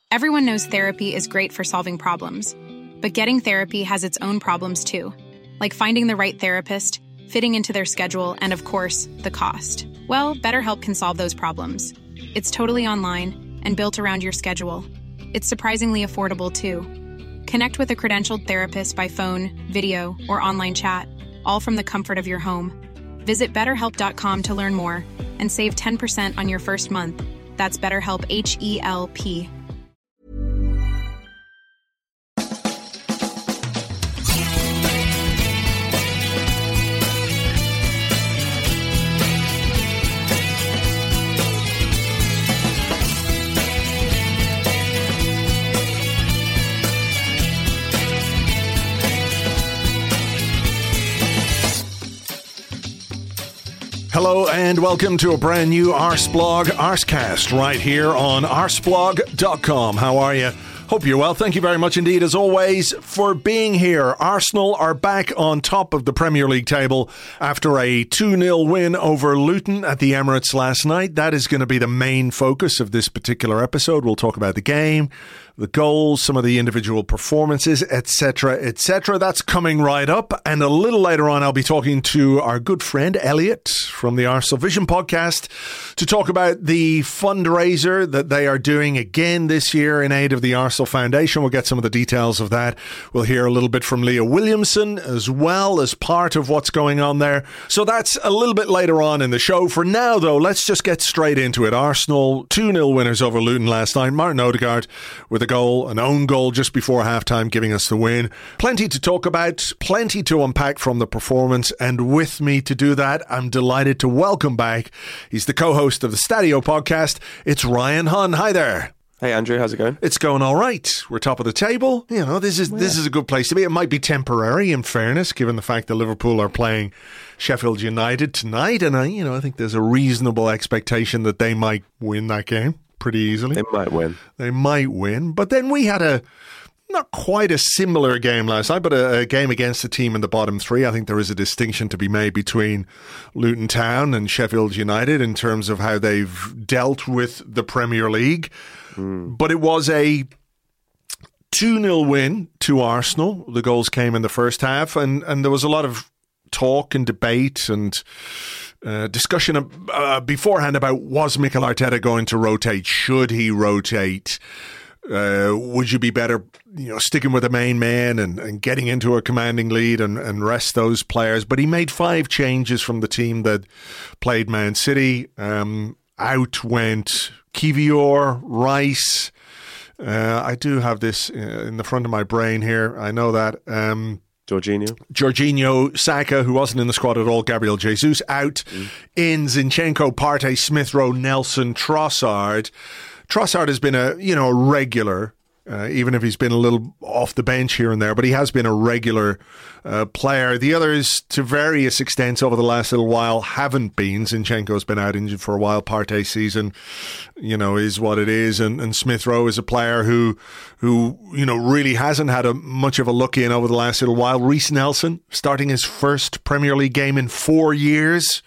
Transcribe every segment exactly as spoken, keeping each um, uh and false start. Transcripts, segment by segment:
Everyone knows therapy is great for solving problems, but getting therapy has its own problems too, like finding the right therapist, fitting into their schedule, and of course, the cost. Well, BetterHelp can solve those problems. It's totally online and built around your schedule. It's surprisingly affordable too. Connect with a credentialed therapist by phone, video, or online chat, all from the comfort of your home. Visit better help dot com to learn more and save ten percent on your first month. That's BetterHelp, H E L P. Hello and welcome to a brand new Arseblog Arsecast right here on arseblog dot com. How are you? Hope you're well. Thank you very much indeed, as always, for being here. Arsenal are back on top of the Premier League table after a two nil win over Luton at the Emirates last night. That is going to be the main focus of this particular episode. We'll talk about the game, the goals, some of the individual performances, et cetera, et cetera. That's coming right up. And a little later on, I'll be talking to our good friend Elliot from the Arsenal Vision podcast to talk about the fundraiser that they are doing again this year in aid of the Arsenal Foundation. We'll get some of the details of that. We'll hear a little bit from Leah Williamson as well as part of what's going on there. So that's a little bit later on in the show. For now, though, let's just get straight into it. Arsenal two nil winners over Luton last night. Martin Odegaard with a goal, an own goal just before halftime, giving us the win. Plenty to talk about, plenty to unpack from the performance, and with me to do that, I'm delighted to welcome back. He's the co-host of the Stadio podcast. It's Ryan Hunn. Hi there. Hey Andrew, how's it going? It's going all right. We're top of the table. You know, this is yeah. this is a good place to be. It might be temporary, in fairness, given the fact that Liverpool are playing Sheffield United tonight, and I, you know, I think there's a reasonable expectation that they might win that game pretty easily. They might win. They might win. But then we had a not quite a similar game last night, but a, a game against a team in the bottom three. I think there is a distinction to be made between Luton Town and Sheffield United in terms of how they've dealt with the Premier League. Mm. But it was a two nil win to Arsenal. The goals came in the first half, and, and there was a lot of talk and debate and Uh, discussion uh, beforehand about was Mikel Arteta going to rotate? Should he rotate? Uh, would you be better, you know, sticking with the main man and, and getting into a commanding lead and, and rest those players? But he made five changes from the team that played Man City. Um, out went Kivior, Rice. Uh, I do have this in the front of my brain here. I know that. Um, Jorginho. Jorginho, Saka, who wasn't in the squad at all, Gabriel Jesus out, mm. in Zinchenko, Partey, Smith Rowe, Nelson, Trossard. Trossard has been a, you know, a regular, uh, even if he's been a little off the bench here and there, but he has been a regular uh, player. The others, to various extents over the last little while, haven't been. Zinchenko's been out injured for a while. Partey's season, you know, is what it is. And, and Smith Rowe is a player who, who, you know, really hasn't had a much of a look in over the last little while. Reiss Nelson, starting his first Premier League game in four years.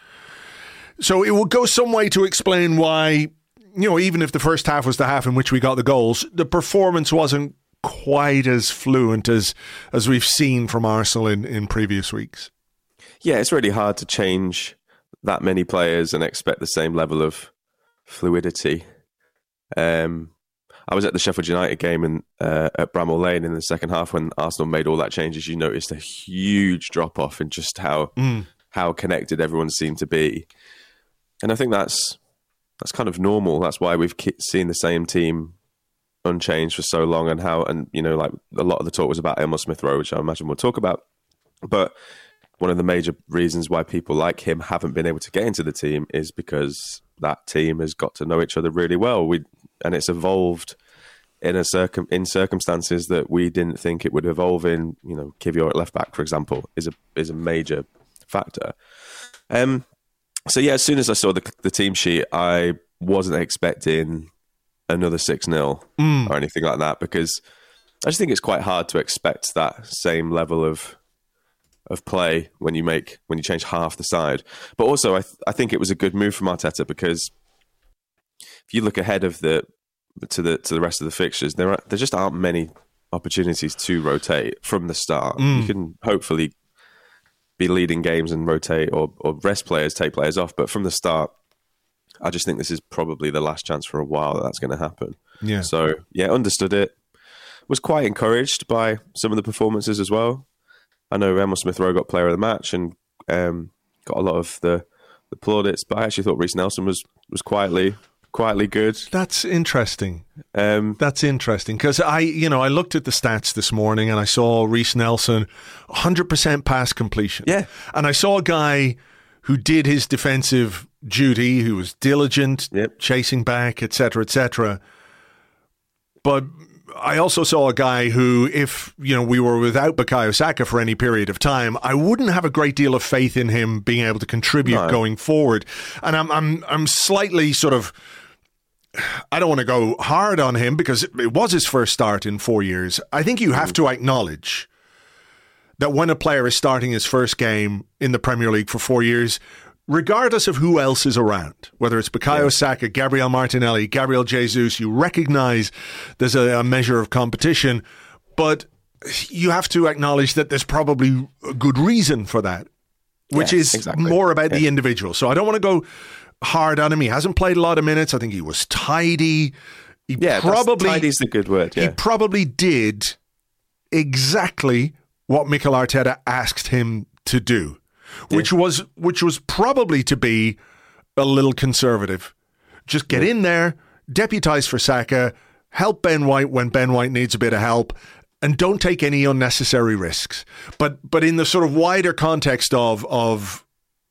So it would go some way to explain why, you know, even if the first half was the half in which we got the goals, the performance wasn't quite as fluent as as we've seen from Arsenal in, in previous weeks. Yeah, it's really hard to change that many players and expect the same level of fluidity. Um, I was at the Sheffield United game in, uh, at Bramall Lane in the second half when Arsenal made all that changes. You noticed a huge drop-off in just how mm. how connected everyone seemed to be. And I think that's That's kind of normal. That's why we've seen the same team unchanged for so long, and how, and you know, like a lot of the talk was about Emil Smith Rowe, which I imagine we'll talk about. But one of the major reasons why people like him haven't been able to get into the team is because that team has got to know each other really well. We and it's evolved in a circum in circumstances that we didn't think it would evolve in. You know, Kivior at left back, for example, is a is a major factor. Um. So yeah, as soon as I saw the the team sheet, I wasn't expecting another six nil mm. or anything like that, because I just think it's quite hard to expect that same level of of play when you make when you change half the side. But also, I th- I think it was a good move from Arteta, because if you look ahead of the to the to the rest of the fixtures, there are, there just aren't many opportunities to rotate from the start. Mm. You can hopefully be leading games and rotate or, or rest players, take players off, but from the start, I just think this is probably the last chance for a while that that's going to happen. Yeah. So, yeah, understood it. Was quite encouraged by some of the performances as well. I know Emil Smith-Rowe got player of the match and um, got a lot of the, the plaudits, but I actually thought Reiss Nelson was was quietly quietly good. That's interesting. Um, That's interesting because I, you know, I looked at the stats this morning and I saw Reiss Nelson one hundred percent pass completion. Yeah, and I saw a guy who did his defensive duty, who was diligent, yep. chasing back, et cetera, et cetera. But I also saw a guy who, if you know we were without Bukayo Saka for any period of time, I wouldn't have a great deal of faith in him being able to contribute no. going forward. And I'm, I'm, I'm slightly sort of. I don't want to go hard on him because it was his first start in four years. I think you have to acknowledge that when a player is starting his first game in the Premier League for four years, regardless of who else is around, whether it's Bukayo yeah. Saka, Gabriel Martinelli, Gabriel Jesus, you recognize there's a, a measure of competition, but you have to acknowledge that there's probably a good reason for that, which yeah, is exactly. more about yeah. the individual. So I don't want to go hard on him. He hasn't played a lot of minutes. I think he was tidy. He yeah, probably tidy's the good word. Yeah. He probably did exactly what Mikel Arteta asked him to do, yeah. which was which was probably to be a little conservative. Just get yeah. in there, deputise for Saka, help Ben White when Ben White needs a bit of help, and don't take any unnecessary risks. But but in the sort of wider context of of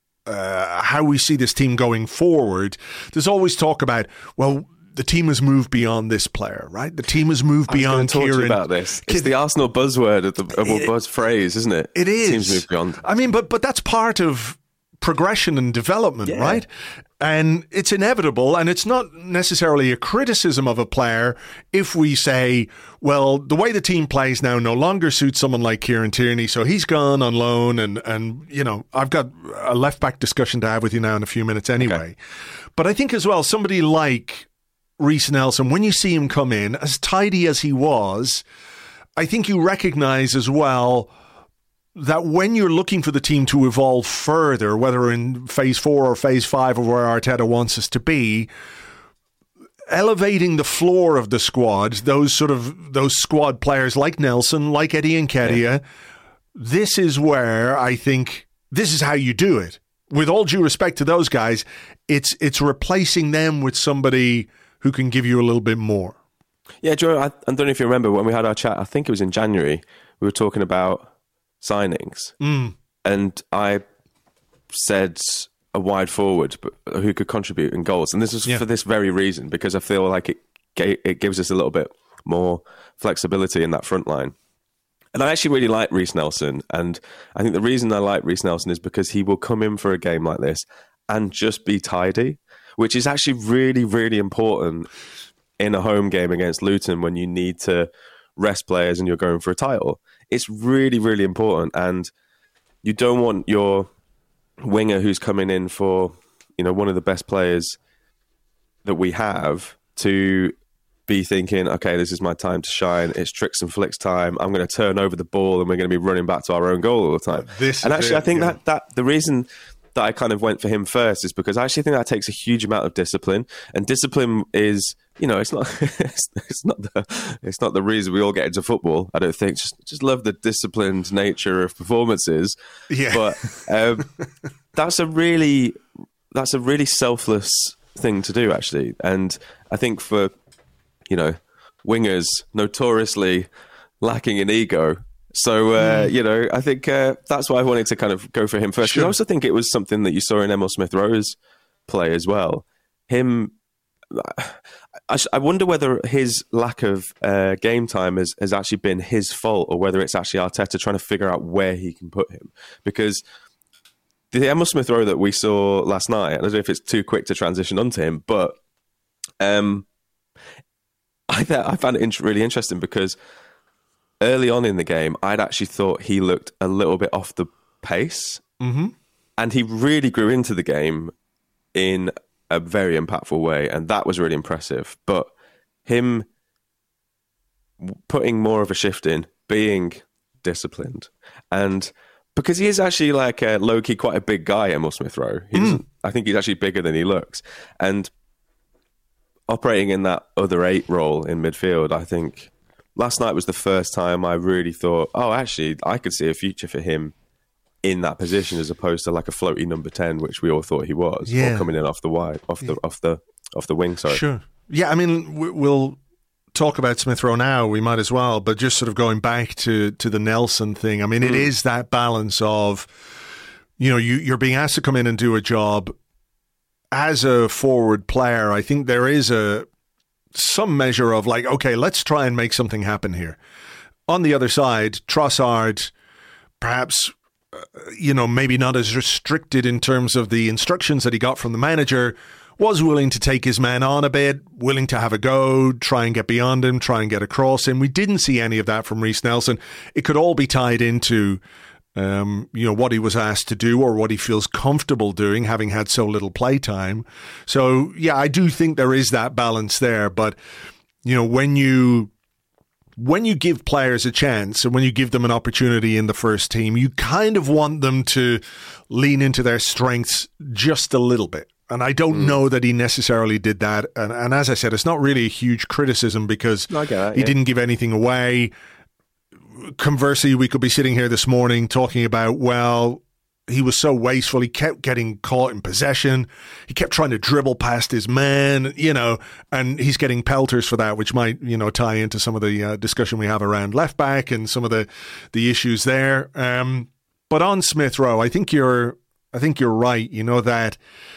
Uh, how we see this team going forward, there's always talk about, well, the team has moved beyond this player, right? The team has moved beyond Kieran. I was going to talk to you about this. It's the Arsenal buzzword, of the of a buzz phrase, isn't it? It is. The team's moved beyond. I mean, but but that's part of progression and development, yeah. right? And it's inevitable, and it's not necessarily a criticism of a player if we say, well, the way the team plays now no longer suits someone like Kieran Tierney, so he's gone on loan, and, and you know, I've got a left-back discussion to have with you now in a few minutes anyway. Okay. But I think as well, somebody like Reiss Nelson, when you see him come in, as tidy as he was, I think you recognise as well that when you're looking for the team to evolve further, whether in phase four or phase five or where Arteta wants us to be, elevating the floor of the squad, those sort of those squad players like Nelson, like Eddie Nketiah, yeah. this is where I think this is how you do it. With all due respect to those guys, it's it's replacing them with somebody who can give you a little bit more. Yeah, Joe, I, I don't know if you remember when we had our chat, I think it was in January, we were talking about signings, mm. and I said a wide forward but who could contribute in goals, and this is yeah. for this very reason, because I feel like it it gives us a little bit more flexibility in that front line. And I actually really like Reiss Nelson, and I think the reason I like Reiss Nelson is because he will come in for a game like this and just be tidy, which is actually really, really important in a home game against Luton when you need to rest players and you're going for a title. It's really, really important, and you don't want your winger who's coming in for, you know, one of the best players that we have to be thinking, okay, this is my time to shine. It's tricks and flicks time. I'm going to turn over the ball and we're going to be running back to our own goal all the time. This and actually, it, I think yeah. that, that the reason that I kind of went for him first is because I actually think that takes a huge amount of discipline, and discipline is, you know, it's not it's, it's not the it's not the reason we all get into football. I don't think. Just just love the disciplined nature of performances. Yeah. But um, that's a really that's a really selfless thing to do, actually. And I think for, you know, wingers notoriously lacking in ego. So, uh, mm. you know, I think uh, that's why I wanted to kind of go for him first. Sure. I also think it was something that you saw in Emil Smith-Rowe's play as well. Him, I, I wonder whether his lack of uh, game time has, has actually been his fault, or whether it's actually Arteta trying to figure out where he can put him. Because the Emil Smith-Rowe that we saw last night, I don't know if it's too quick to transition onto him, but um, I, th- I found it in- really interesting because early on in the game, I'd actually thought he looked a little bit off the pace. Mm-hmm. And he really grew into the game in a very impactful way. And that was really impressive. But him putting more of a shift in, being disciplined, and because he is actually like a low-key quite a big guy, Emil Smith-Rowe. He doesn't, I think he's actually bigger than he looks. And operating in that other eight role in midfield, I think last night was the first time I really thought, oh, actually, I could see a future for him in that position as opposed to like a floaty number ten, which we all thought he was, yeah. or coming in off the wide, off the off the off the wing. Sorry. Sure. Yeah, I mean, we'll talk about Smith-Rowe now, we might as well, but just sort of going back to, to the Nelson thing, I mean, mm. it is that balance of, you know, you, you're being asked to come in and do a job as a forward player. I think there is a some measure of like, okay, let's try and make something happen here. On the other side, Trossard, perhaps, uh, you know, maybe not as restricted in terms of the instructions that he got from the manager, was willing to take his man on a bit, willing to have a go, try and get beyond him, try and get across him. We didn't see any of that from Reiss Nelson. It could all be tied into, um, you know, what he was asked to do or what he feels comfortable doing, having had so little play time. So, yeah, I do think there is that balance there. But, you know, when you when you give players a chance and when you give them an opportunity in the first team, you kind of want them to lean into their strengths just a little bit. And I don't mm. know that he necessarily did that. And, and as I said, it's not really a huge criticism because that, he yeah. didn't give anything away. Conversely, we could be sitting here this morning talking about, well, he was so wasteful. He kept getting caught in possession. He kept trying to dribble past his man, you know, and he's getting pelters for that, which might, you know, tie into some of the uh, discussion we have around left back and some of the, the issues there. Um, but on Smith-Rowe, I think you're, I think you're right. You know, that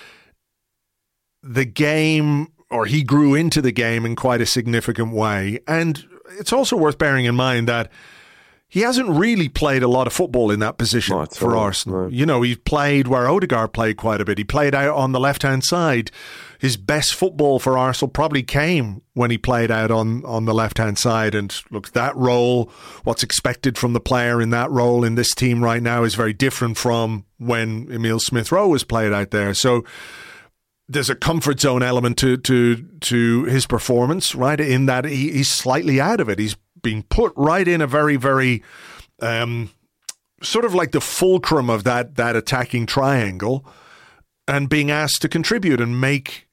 the game, or he grew into the game in quite a significant way. And it's also worth bearing in mind that he hasn't really played a lot of football in that position Not for all, Arsenal. no. You know, he played where Odegaard played quite a bit. He played out on the left-hand side. His best football for Arsenal probably came when he played out on, on the left-hand side. And look, that role, what's expected from the player in that role in this team right now is very different from when Emil Smith-Rowe was played out there. So there's a comfort zone element to to to his performance, right? In that he, he's slightly out of it. He's being put right in a very, very um, sort of like the fulcrum of that that attacking triangle, and being asked to contribute and make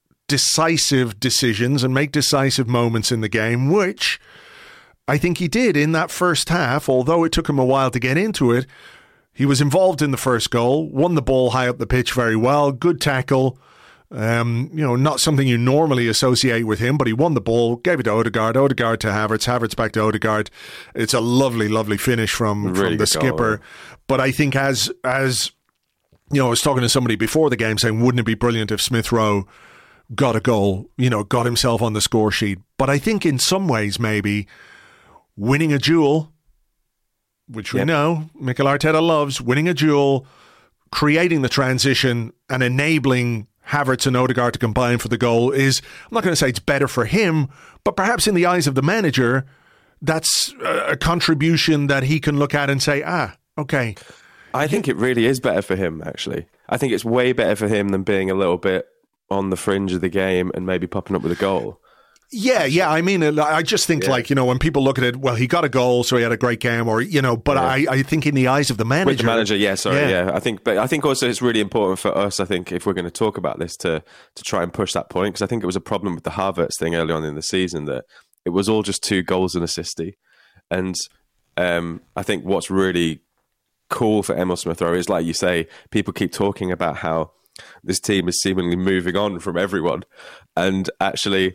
decisive decisions and make decisive moments in the game, which I think he did in that first half. Although it took him a while to get into it, he was involved in the first goal, won the ball high up the pitch very well, good tackle. Um, you know, not something you normally associate with him, but he won the ball, gave it to Odegaard, Odegaard to Havertz, Havertz back to Odegaard. It's a lovely, lovely finish from, really from the skipper. Goal, yeah. But I think as, as, you know, I was talking to somebody before the game saying, wouldn't it be brilliant if Smith-Rowe got a goal, you know, got himself on the score sheet. But I think in some ways, maybe winning a duel, which we yep. know Mikel Arteta loves, winning a duel, creating the transition and enabling Havertz and Odegaard to combine for the goal is, I'm not going to say it's better for him, but perhaps in the eyes of the manager, that's a contribution that he can look at and say, ah, okay. I think it really is better for him, actually. I think it's way better for him than being a little bit on the fringe of the game and maybe popping up with a goal. Yeah, yeah. I mean, I just think yeah. like, you know, when people look at it, well, he got a goal, so he had a great game, or, you know, but yeah. I, I think in the eyes of the manager. With the manager, yeah, sorry, yeah. yeah. I think, but I think also it's really important for us, I think, if we're going to talk about this, to to try and push that point, because I think it was a problem with the Havertz thing early on in the season, that it was all just two goals and assisty. And um, I think what's really cool for Emil Smith-Rowe is, like you say, people keep talking about how this team is seemingly moving on from everyone, and actually,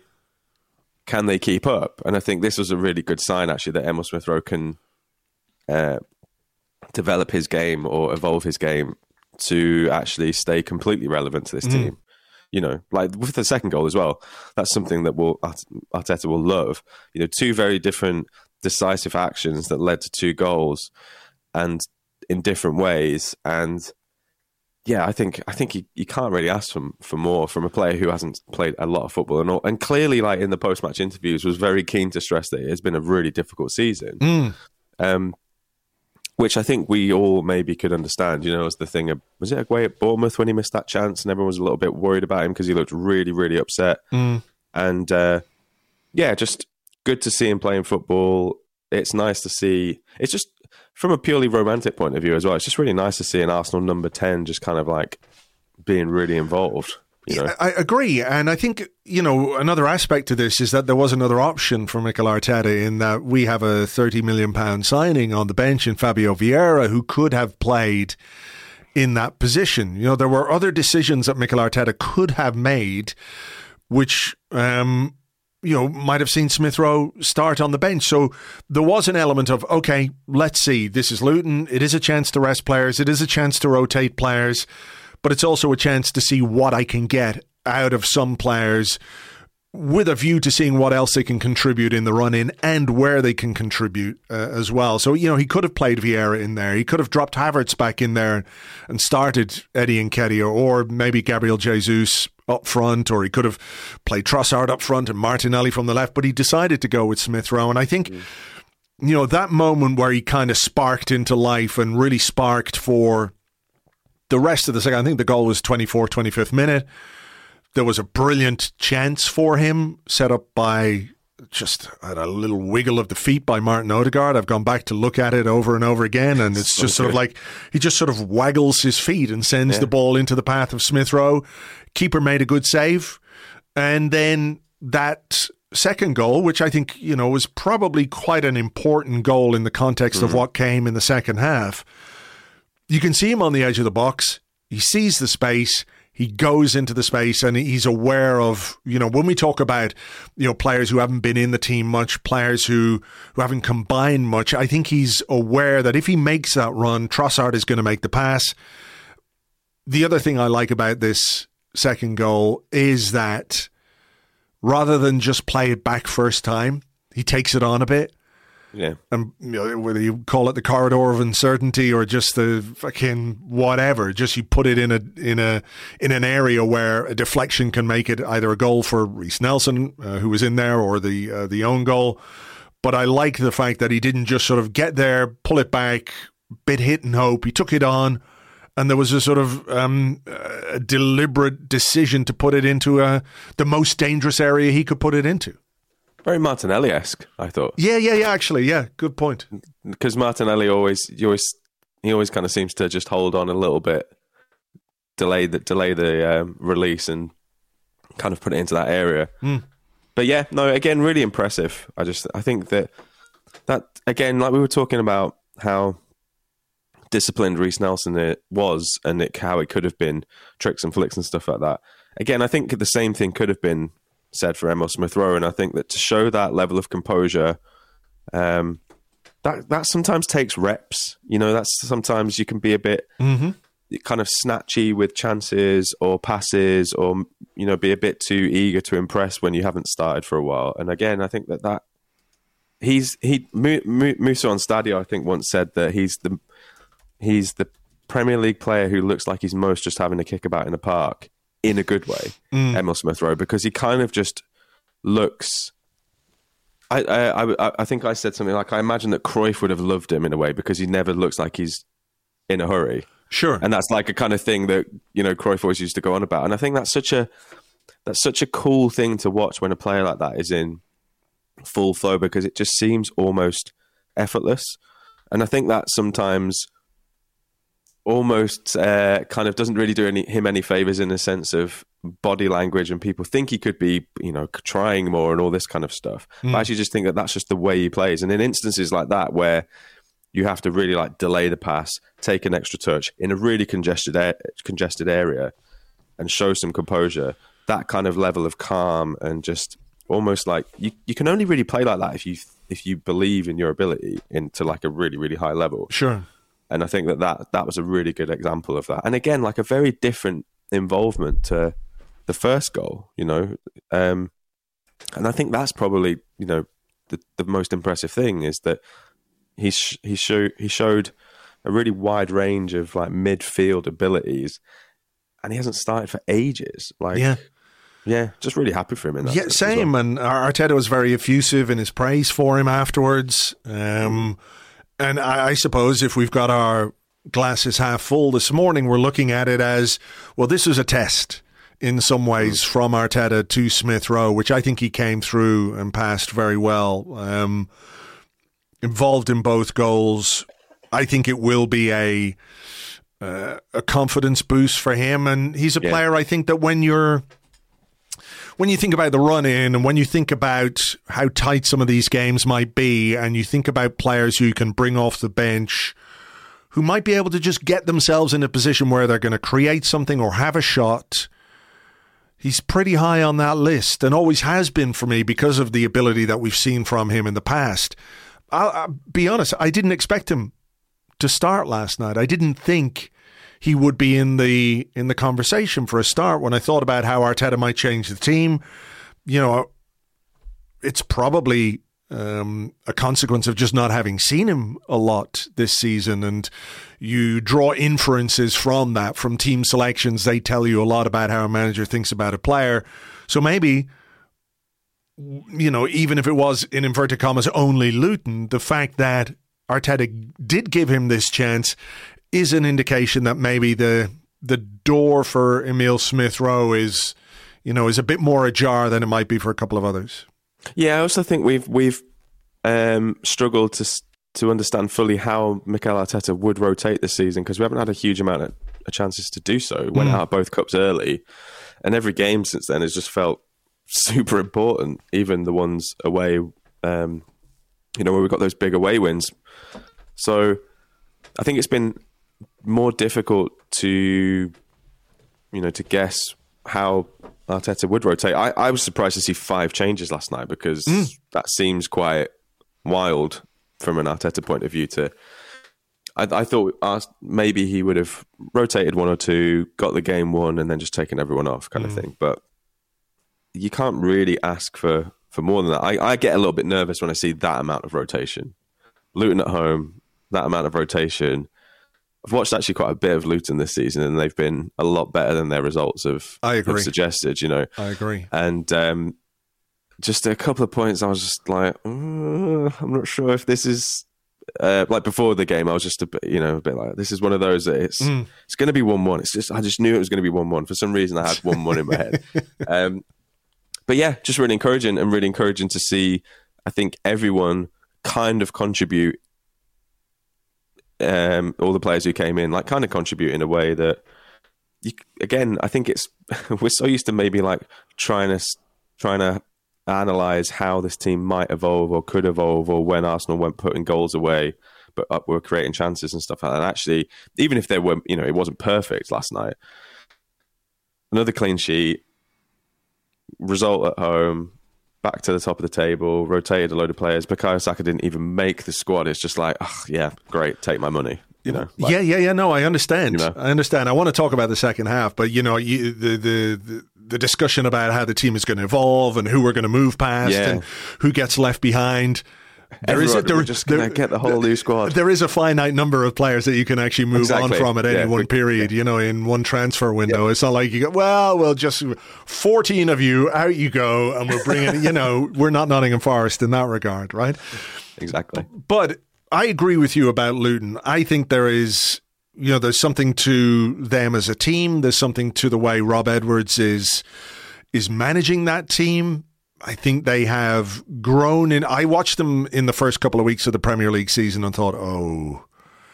can they keep up? And I think this was a really good sign, actually, that Emil Smith-Rowe can uh, develop his game or evolve his game to actually stay completely relevant to this mm. team. You know, like with the second goal as well, that's something that will Arteta will love. You know, two very different decisive actions that led to two goals, and in different ways. And yeah, I think I think you, you can't really ask for, for more from a player who hasn't played a lot of football and all. And clearly, like in the post-match interviews, was very keen to stress that it has been a really difficult season. Mm. Um, which I think we all maybe could understand. You know, as the thing of, was it away at Bournemouth when he missed that chance and everyone was a little bit worried about him because he looked really, really upset. Mm. And uh, yeah, just good to see him playing football. It's nice to see. It's just from a purely romantic point of view as well. It's just really nice to see an Arsenal number ten just kind of like being really involved. You know? Yeah, I agree. And I think, you know, another aspect to this is that there was another option for Mikel Arteta in that we have a thirty million pounds signing on the bench in Fabio Vieira, who could have played in that position. You know, there were other decisions that Mikel Arteta could have made, which, um, you know, might have seen Smith Rowe start on the bench. So there was an element of, okay, let's see, this is Luton. It is a chance to rest players. It is a chance to rotate players. But it's also a chance to see what I can get out of some players with a view to seeing what else they can contribute in the run-in and where they can contribute uh, as well. So, you know, he could have played Vieira in there. He could have dropped Havertz back in there and started Eddie Nketiah, or maybe Gabriel Jesus up front, or he could have played Trossard up front and Martinelli from the left, but he decided to go with Smith Rowe. And I think, mm. you know, that moment where he kind of sparked into life and really sparked for the rest of the second, I think the goal was twenty-fourth, twenty-fifth minute. There was a brilliant chance for him set up by just a little wiggle of the feet by Martin Odegaard. I've gone back to look at it over and over again, and it's just sort of like he just sort of waggles his feet and sends yeah. the ball into the path of Smith Rowe. Keeper made a good save. And then that second goal, which I think, you know, was probably quite an important goal in the context mm-hmm. of what came in the second half. You can see him on the edge of the box. He sees the space. He goes into the space, and he's aware of, you know, when we talk about, you know, players who haven't been in the team much, players who, who haven't combined much, I think he's aware that if he makes that run, Trossard is going to make the pass. The other thing I like about this second goal is that rather than just play it back first time, he takes it on a bit. Yeah, and you know, whether you call it the corridor of uncertainty or just the fucking whatever, just you put it in a in a in an area where a deflection can make it either a goal for Reece Nelson, uh, who was in there, or the uh, the own goal. But I like the fact that he didn't just sort of get there, pull it back, bit hit and hope. He took it on, and there was a sort of um, a deliberate decision to put it into a, the most dangerous area he could put it into. Very Martinelli-esque, I thought. Yeah, yeah, yeah. Actually, yeah, good point. Because Martinelli always, you always, he always kind of seems to just hold on a little bit, delay the delay the um, release, and kind of put it into that area. Mm. But yeah, no, again, really impressive. I just, I think that that again, like we were talking about how disciplined Reece Nelson it was, and it, how it could have been tricks and flicks and stuff like that. Again, I think the same thing could have been said for Emil Smith Rowe, and I think that to show that level of composure, um, that that sometimes takes reps. You know, that's sometimes you can be a bit mm-hmm. kind of snatchy with chances or passes, or you know, be a bit too eager to impress when you haven't started for a while. And again, I think that that he's he M- M- Musa on Stadio, I think, once said that he's the he's the Premier League player who looks like he's most just having a kick about in the park. In a good way, mm. Emil Smith Rowe, because he kind of just looks. I, I I I think I said something like, I imagine that Cruyff would have loved him in a way because he never looks like he's in a hurry. Sure, and that's like a kind of thing that, you know, Cruyff always used to go on about, and I think that's such a that's such a cool thing to watch when a player like that is in full flow, because it just seems almost effortless, and I think that sometimes almost uh, kind of doesn't really do any, him any favors in the sense of body language, and people think he could be, you know, trying more and all this kind of stuff. Mm. But I actually just think that that's just the way he plays. And in instances like that, where you have to really like delay the pass, take an extra touch in a really congested a- congested area, and show some composure, that kind of level of calm, and just almost like you, you can only really play like that if you if you believe in your ability into like a really, really high level. Sure. And I think that, that that was a really good example of that. And again, like a very different involvement to the first goal, you know. Um, and I think that's probably, you know, the, the most impressive thing is that he sh- he, show- he showed a really wide range of like midfield abilities, and he hasn't started for ages. Like, yeah. Yeah, just really happy for him in that. Yeah, same. Well. And Arteta was very effusive in his praise for him afterwards. Um And I, I suppose if we've got our glasses half full this morning, we're looking at it as, well, this was a test. in some ways from Arteta to Smith Rowe, which I think he came through and passed very well. Um, involved in both goals. I think it will be a uh, a confidence boost for him, and he's a yeah. player. I think that when you're when you think about the run in, and when you think about how tight some of these games might be, and you think about players who you can bring off the bench, who might be able to just get themselves in a position where they're going to create something or have a shot, he's pretty high on that list, and always has been for me because of the ability that we've seen from him in the past. I'll, I'll be honest, I didn't expect him to start last night. I didn't think he would be in the in the conversation for a start. When I thought about how Arteta might change the team, you know, it's probably um, a consequence of just not having seen him a lot this season, and you draw inferences from that, from team selections. They tell you a lot about how a manager thinks about a player. So maybe, you know, even if it was, in inverted commas, only Luton, the fact that Arteta did give him this chance is an indication that maybe the the door for Emile Smith Rowe is, you know, is a bit more ajar than it might be for a couple of others. Yeah, I also think we've we've um, struggled to to understand fully how Mikel Arteta would rotate this season, because we haven't had a huge amount of chances to do so. Went mm. out both cups early, and every game since then has just felt super important. Even the ones away, um, you know, where we got those big away wins. So I think it's been more difficult to, you know, to guess how Arteta would rotate. I, I was surprised to see five changes last night, because mm. that seems quite wild from an Arteta point of view. To I, I thought uh, maybe he would have rotated one or two, got the game won, and then just taken everyone off, kind mm. of thing. But you can't really ask for, for more than that. I, I get a little bit nervous when I see that amount of rotation. Luton at home, that amount of rotation. I've watched actually quite a bit of Luton this season, and they've been a lot better than their results have, I agree. have suggested, you know. I agree. And um, just a couple of points, I was just like, uh, I'm not sure if this is... Uh, like before the game, I was just a bit, you know, a bit like, this is one of those that it's mm. it's going to be one one. It's just, I just knew it was going to be one one. For some reason, I had one one in my head. Um, but yeah, just really encouraging, and really encouraging to see, I think, everyone kind of contribute. Um, all the players who came in, like, kind of contribute in a way that, you, again, I think it's we're so used to maybe like trying to trying to analyze how this team might evolve or could evolve, or when Arsenal weren't putting goals away but up were creating chances and stuff like that. And actually, even if they were, you know, it wasn't perfect last night. Another clean sheet, result at home, back to the top of the table, rotated a load of players. Bukayo Saka didn't even make the squad. It's just like, oh, yeah, great, take my money. You know, like, yeah, yeah, yeah. No, I understand. You know? I understand. I want to talk about the second half, but you know, you, the, the the the discussion about how the team is going to evolve and who we're going to move past yeah. and who gets left behind. There Everyone, is a, there, we're just going to get the whole new squad. There is a finite number of players that you can actually move exactly. on from at any yeah. one period, you know, in one transfer window. Yeah. It's not like you go, well, we'll just fourteen of you, out you go, and we're bringing, you know, we're not Nottingham Forest in that regard, right? Exactly. But I agree with you about Luton. I think there is, you know, there's something to them as a team. There's something to the way Rob Edwards is is managing that team. I think they have grown in. I watched them in the first couple of weeks of the Premier League season and thought, oh,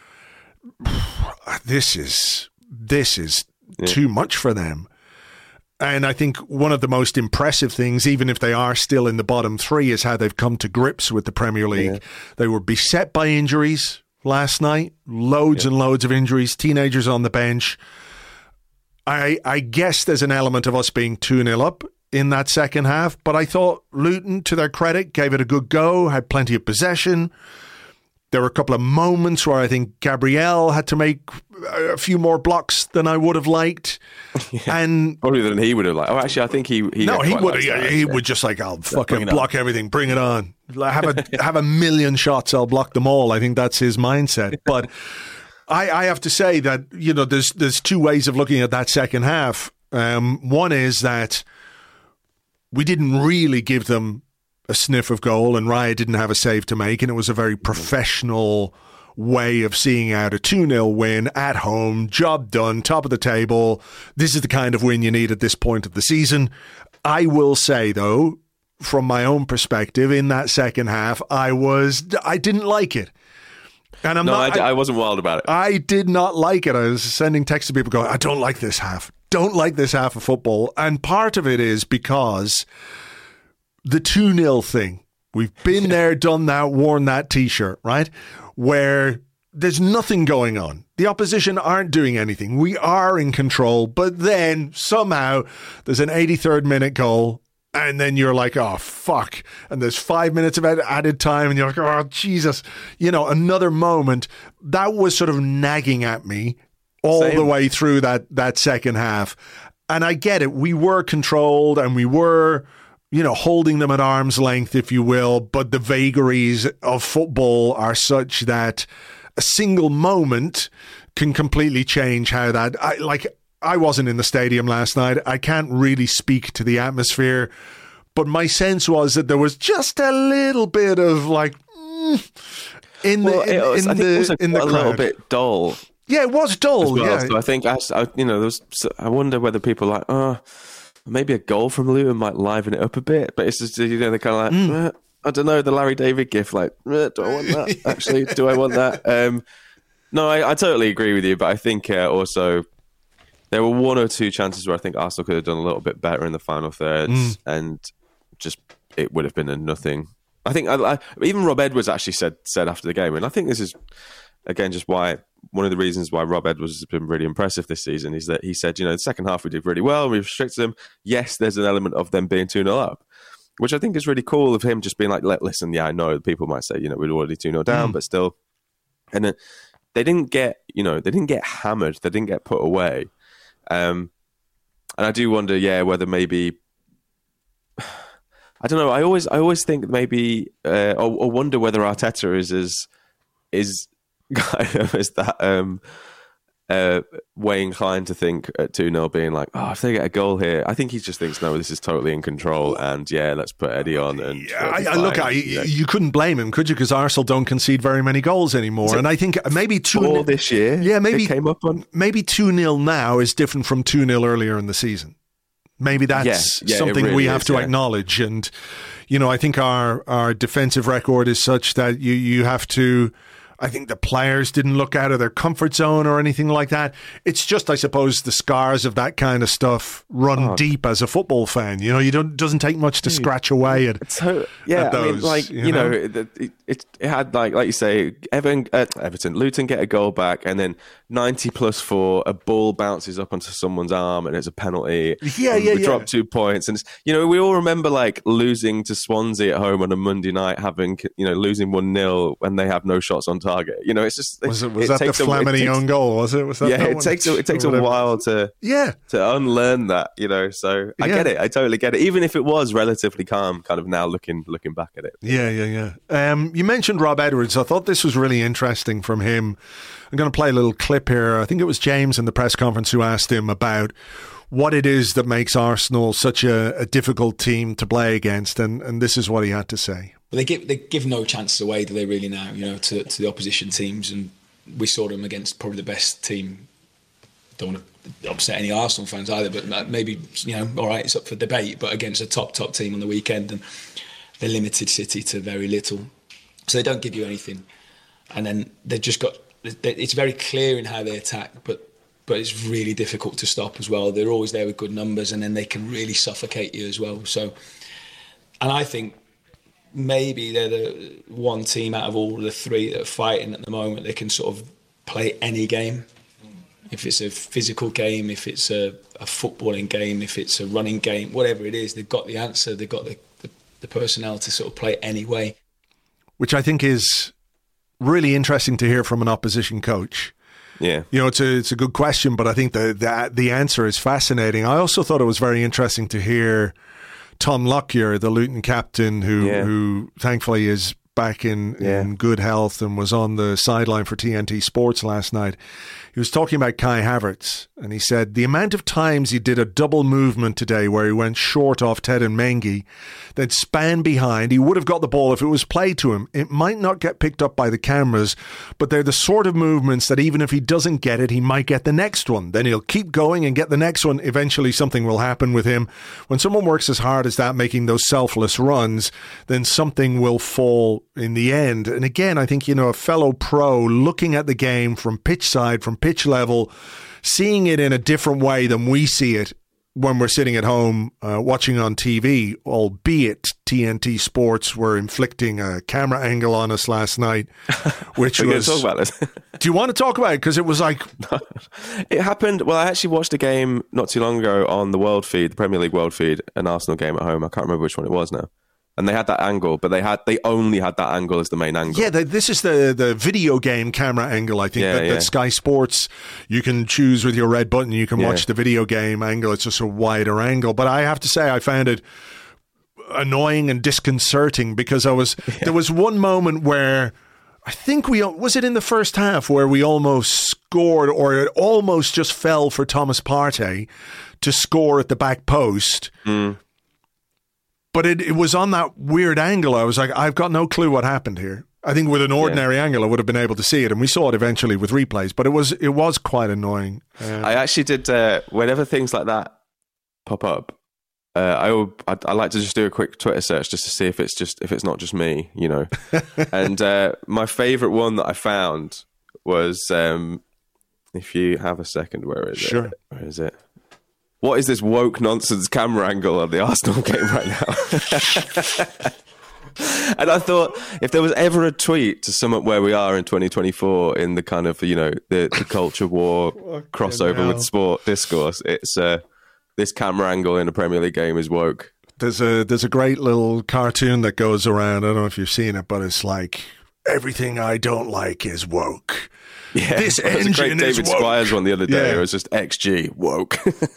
this is this is yeah. too much for them. And I think one of the most impressive things, even if they are still in the bottom three, is how they've come to grips with the Premier League. Yeah. They were beset by injuries last night, loads yeah. and loads of injuries, teenagers on the bench. I I guess there's an element of us being two nil up in that second half, but I thought Luton, to their credit, gave it a good go, had plenty of possession. There were a couple of moments where I think Gabriel had to make a few more blocks than I would have liked. Yeah, and probably than he would have liked. Oh, actually, I think he... he no, he would yeah, he yeah. would just like, I'll fucking block on. everything, bring it on. Have a have a million shots, I'll block them all. I think that's his mindset. But I, I have to say that, you know, there's there's two ways of looking at that second half. Um, one is that we didn't really give them a sniff of goal, and Raya didn't have a save to make, and it was a very professional way of seeing out a two nil win at home, job done, top of the table. This is the kind of win you need at this point of the season. I will say, though, from my own perspective, in that second half, I was I didn't like it. And I'm no, not, I, I wasn't wild about it. I did not like it. I was sending texts to people going, I don't like this half. Don't like this half of football. And part of it is because the two nil thing. We've been there, done that, worn that T-shirt, right? Where there's nothing going on. The opposition aren't doing anything. We are in control. But then somehow there's an eighty-third minute goal. And then you're like, oh, fuck. And there's five minutes of added time. And you're like, oh, Jesus. You know, another moment. That was sort of nagging at me all Same. the way through that, that second half. And I get it. We were controlled and we were, you know, holding them at arm's length, if you will. But the vagaries of football are such that a single moment can completely change how that, I like, I wasn't in the stadium last night. I can't really speak to the atmosphere, but my sense was that there was just a little bit of like mm, in the well, in, was, in I think the it was a, in the a crowd. little bit dull. Yeah, it was dull. Well. Yeah, so I think I, I, you know, there was. I wonder whether people are like, oh, maybe a goal from Luton might liven it up a bit, but it's just, you know, they're kind of like, mm. eh, I don't know, the Larry David gift. Like, eh, do I want that? Actually, do I want that? Um, no, I, I totally agree with you, but I think uh, also. There were one or two chances where I think Arsenal could have done a little bit better in the final thirds, mm. and just it would have been a nothing. I think I, I, even Rob Edwards actually said said after the game, and I think this is again just why one of the reasons why Rob Edwards has been really impressive this season is that he said, you know, the second half we did really well, we restricted them. Yes, there's an element of them being two nil up, which I think is really cool of him just being like, listen, yeah, I know people might say, you know, we're already two nil down, mm. but still, and then they didn't get, you know, they didn't get hammered, they didn't get put away. Um, and I do wonder, yeah, whether maybe I don't know. I always, I always think maybe, uh, or, or wonder whether Arteta is is is kind of is that um, uh, way inclined to think at two nil being like, oh, if they get a goal here, I think he just thinks, no, this is totally in control, and yeah, let's put Eddie on. And yeah, I, I look, I, you, know. you couldn't blame him, could you? Because Arsenal don't concede very many goals anymore, and I think maybe two nil this year. Yeah, maybe came up on maybe two nil now is different from two nil earlier in the season. Maybe that's yeah, yeah, something really we have is, to yeah. acknowledge, and you know, I think our our defensive record is such that you you have to. I think the players didn't look out of their comfort zone or anything like that. It's just, I suppose, the scars of that kind of stuff run oh. deep as a football fan. You know, you don't doesn't take much to scratch away at. So, yeah, at those, I mean, like you, you know, know it, it, it, it had like like you say, Everton, uh, Everton, Luton get a goal back, and then ninety plus four, a ball bounces up onto someone's arm, and it's a penalty. Yeah, yeah, we yeah. drop two points, and it's, you know, we all remember like losing to Swansea at home on a Monday night, having you know losing one nil when they have no shots on target. You know, it's just. Was it was it that the Flamini own goal? Was it? Was that yeah, that it one? takes a, it takes a while to yeah to unlearn that, you know. So I yeah. get it, I totally get it. Even if it was relatively calm, kind of now looking looking back at it. Yeah, yeah, yeah. Um, you mentioned Rob Edwards. I thought this was really interesting from him. I'm going to play a little clip here. I think it was James in the press conference who asked him about what it is that makes Arsenal such a, a difficult team to play against, and and this is what he had to say. Well, they give they give no chances away, do they really now? You know, to to the opposition teams, and we saw them against probably the best team. Don't want to upset any Arsenal fans either, but maybe you know, all right, it's up for debate. But against a top top team on the weekend, and they limited City to very little, so they don't give you anything. And then they've just got. It's very clear in how they attack, but but it's really difficult to stop as well. They're always there with good numbers, and then they can really suffocate you as well. So, and I think. Maybe they're the one team out of all the three that are fighting at the moment. They can sort of play any game. If it's a physical game, if it's a, a footballing game, if it's a running game, whatever it is, they've got the answer. They've got the, the, the personnel to sort of play any way. Which I think is really interesting to hear from an opposition coach. Yeah, you know, it's a it's a good question, but I think the the, the answer is fascinating. I also thought it was very interesting to hear Tom Lockyer, the Luton captain, who, yeah. who thankfully is back in, yeah. in good health and was on the sideline for T N T Sports last night. He was talking about Kai Havertz, and he said the amount of times he did a double movement today where he went short off Teden Mengi, then span behind. He would have got the ball if it was played to him. It might not get picked up by the cameras, but they're the sort of movements that even if he doesn't get it, he might get the next one. Then he'll keep going and get the next one. Eventually something will happen with him. When someone works as hard as that, making those selfless runs, then something will fall in the end. And again, I think, you know, a fellow pro looking at the game from pitch side, from pitch level, seeing it in a different way than we see it when we're sitting at home uh, watching on T V, albeit T N T Sports were inflicting a camera angle on us last night, which We're was... going to talk about this. Do you want to talk about it? Because it was like... It happened... Well, I actually watched a game not too long ago on the World Feed, the Premier League World Feed, an Arsenal game at home. I can't remember which one it was now. And they had that angle, but they had they only had that angle as the main angle. Yeah, the, this is the, the video game camera angle, I think, yeah, that, yeah. that Sky Sports, you can choose with your red button, you can yeah. watch the video game angle. It's just a wider angle. But I have to say, I found it annoying and disconcerting because I was yeah. there was one moment where I think we, was it in the first half where we almost scored, or it almost just fell for Thomas Partey to score at the back post. Mm. But it, it was on that weird angle. I was like, I've got no clue what happened here. I think with an ordinary yeah. angle, I would have been able to see it, and we saw it eventually with replays. But it was it was quite annoying. Um, I actually did. Uh, whenever things like that pop up, uh, I, I I like to just do a quick Twitter search just to see if it's just if it's not just me, you know. And uh, my favorite one that I found was, um, if you have a second, where is sure. it? Where is it? What is this woke nonsense camera angle of the Arsenal game right now? And I thought, if there was ever a tweet to sum up where we are in twenty twenty-four in the kind of, you know, the, the culture war crossover hell. with sport discourse, it's uh, this camera angle in a Premier League game is woke. There's a there's a great little cartoon that goes around. I don't know if you've seen it, but it's like, everything I don't like is woke. Yeah, this there was engine a great David is woke. Squires one the other day. Yeah. It was just X G woke.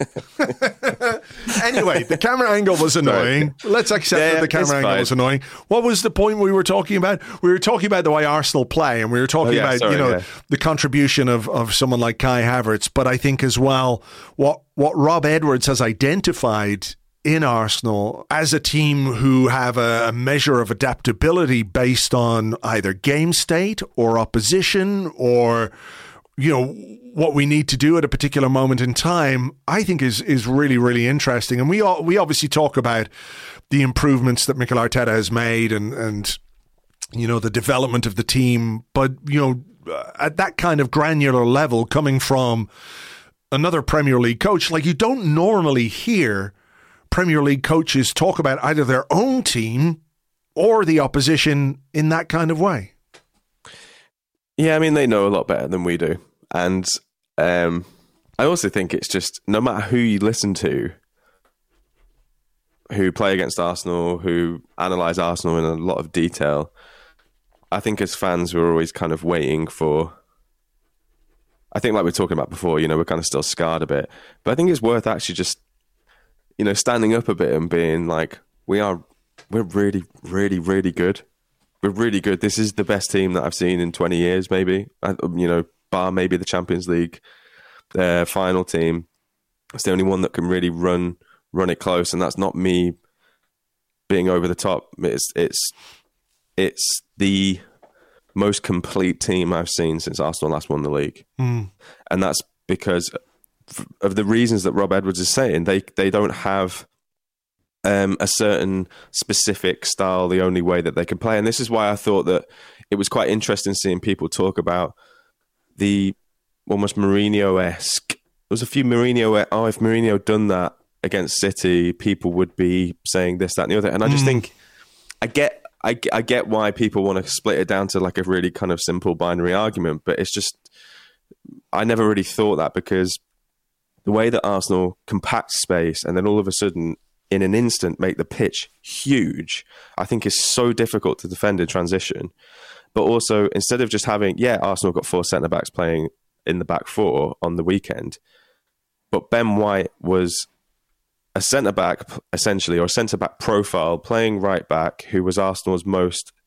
Anyway, the camera angle was annoying. Let's accept yeah, that the camera angle fine. was annoying. What was the point we were talking about? We were talking about the way Arsenal play, and we were talking oh, yeah, about sorry, you know yeah. the contribution of, of someone like Kai Havertz. But I think as well, what what Rob Edwards has identified in Arsenal as a team who have a, a measure of adaptability based on either game state or opposition or, you know, what we need to do at a particular moment in time, I think is is really, really interesting. And we all, we obviously talk about the improvements that Mikel Arteta has made and, and, you know, the development of the team. But, you know, at that kind of granular level coming from another Premier League coach, like you don't normally hear Premier League coaches talk about either their own team or the opposition in that kind of way. Yeah, I mean, they know a lot better than we do. And um, I also think it's just, no matter who you listen to, who play against Arsenal, who analyse Arsenal in a lot of detail, I think as fans we're always kind of waiting for, I think like we were talking about before, you know, we're kind of still scarred a bit. But I think it's worth actually just, you know, standing up a bit and being like, we are, we're really, really, really good. We're really good. This is the best team that I've seen in twenty years, maybe. I, you know, bar maybe the Champions League uh, final team. It's the only one that can really run run it close, and that's not me being over the top. It's it's it's the most complete team I've seen since Arsenal last won the league, mm. and that's because of the reasons that Rob Edwards is saying. They they don't have um, a certain specific style, the only way that they can play. And this is why I thought that it was quite interesting seeing people talk about the almost Mourinho-esque. There was a few Mourinho, oh, if Mourinho done that against City, people would be saying this, that, and the other. And I just mm. think, I get, I, I get why people want to split it down to like a really kind of simple binary argument, but it's just, I never really thought that, because the way that Arsenal compact space and then all of a sudden, in an instant, make the pitch huge, I think is so difficult to defend in transition. But also, instead of just having, yeah, Arsenal got four centre-backs playing in the back four on the weekend, but Ben White was a centre-back, essentially, or a centre-back profile, playing right-back, who was Arsenal's most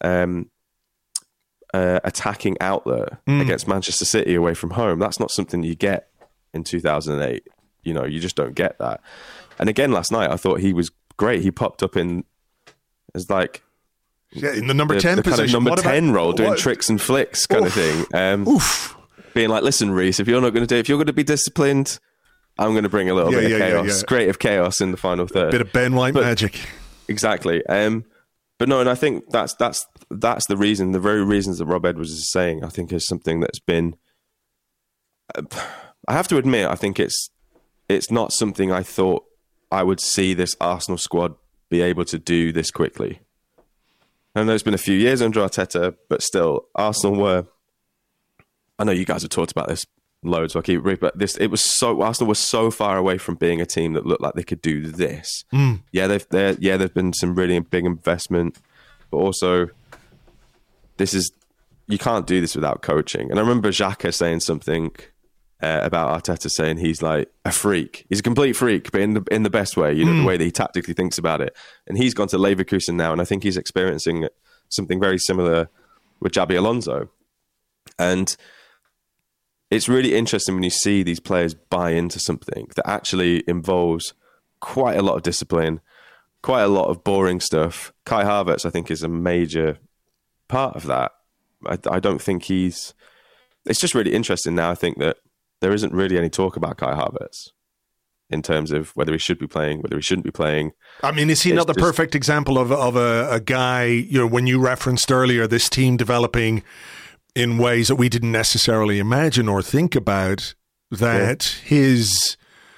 um, uh, attacking outlet mm. against Manchester City away from home. That's not something you get in two thousand eight. You know, you just don't get that. And again, last night, I thought he was great. He popped up in as like yeah, in the number the, ten the position, kind of number what ten about, role, doing what? tricks and flicks kind Oof. of thing. Um, Oof. Being like, listen, Reece, if you're not going to do, if you're going to be disciplined, I'm going to bring a little yeah, bit yeah, of chaos, yeah, yeah. creative chaos in the final third. Bit of Ben White but, magic. Exactly. Um, but no, and I think that's that's that's the reason, the very reasons that Rob Edwards is saying, I think is something that's been. Uh, I have to admit, I think it's it's not something I thought I would see this Arsenal squad be able to do this quickly. I know it's been a few years under Arteta, but still, Arsenal were. I know you guys have talked about this loads, so I keep but this. It was so Arsenal was so far away from being a team that looked like they could do this. Mm. Yeah, they've there. Yeah, there've been some really big investment, but also this is you can't do this without coaching. And I remember Xhaka saying something uh, about Arteta, saying he's like a freak. He's a complete freak, but in the in the best way. You know, mm. the way that he tactically thinks about it. And he's gone to Leverkusen now, and I think he's experiencing something very similar with Xabi Alonso. And it's really interesting when you see these players buy into something that actually involves quite a lot of discipline, quite a lot of boring stuff. Kai Havertz, I think, is a major part of that. I, I don't think he's... It's just really interesting now, I think, that there isn't really any talk about Kai Havertz in terms of whether he should be playing, whether he shouldn't be playing. I mean, is he it's not the just, perfect example of, of a, a guy, you know, when you referenced earlier this team developing in ways that we didn't necessarily imagine or think about, that yeah. his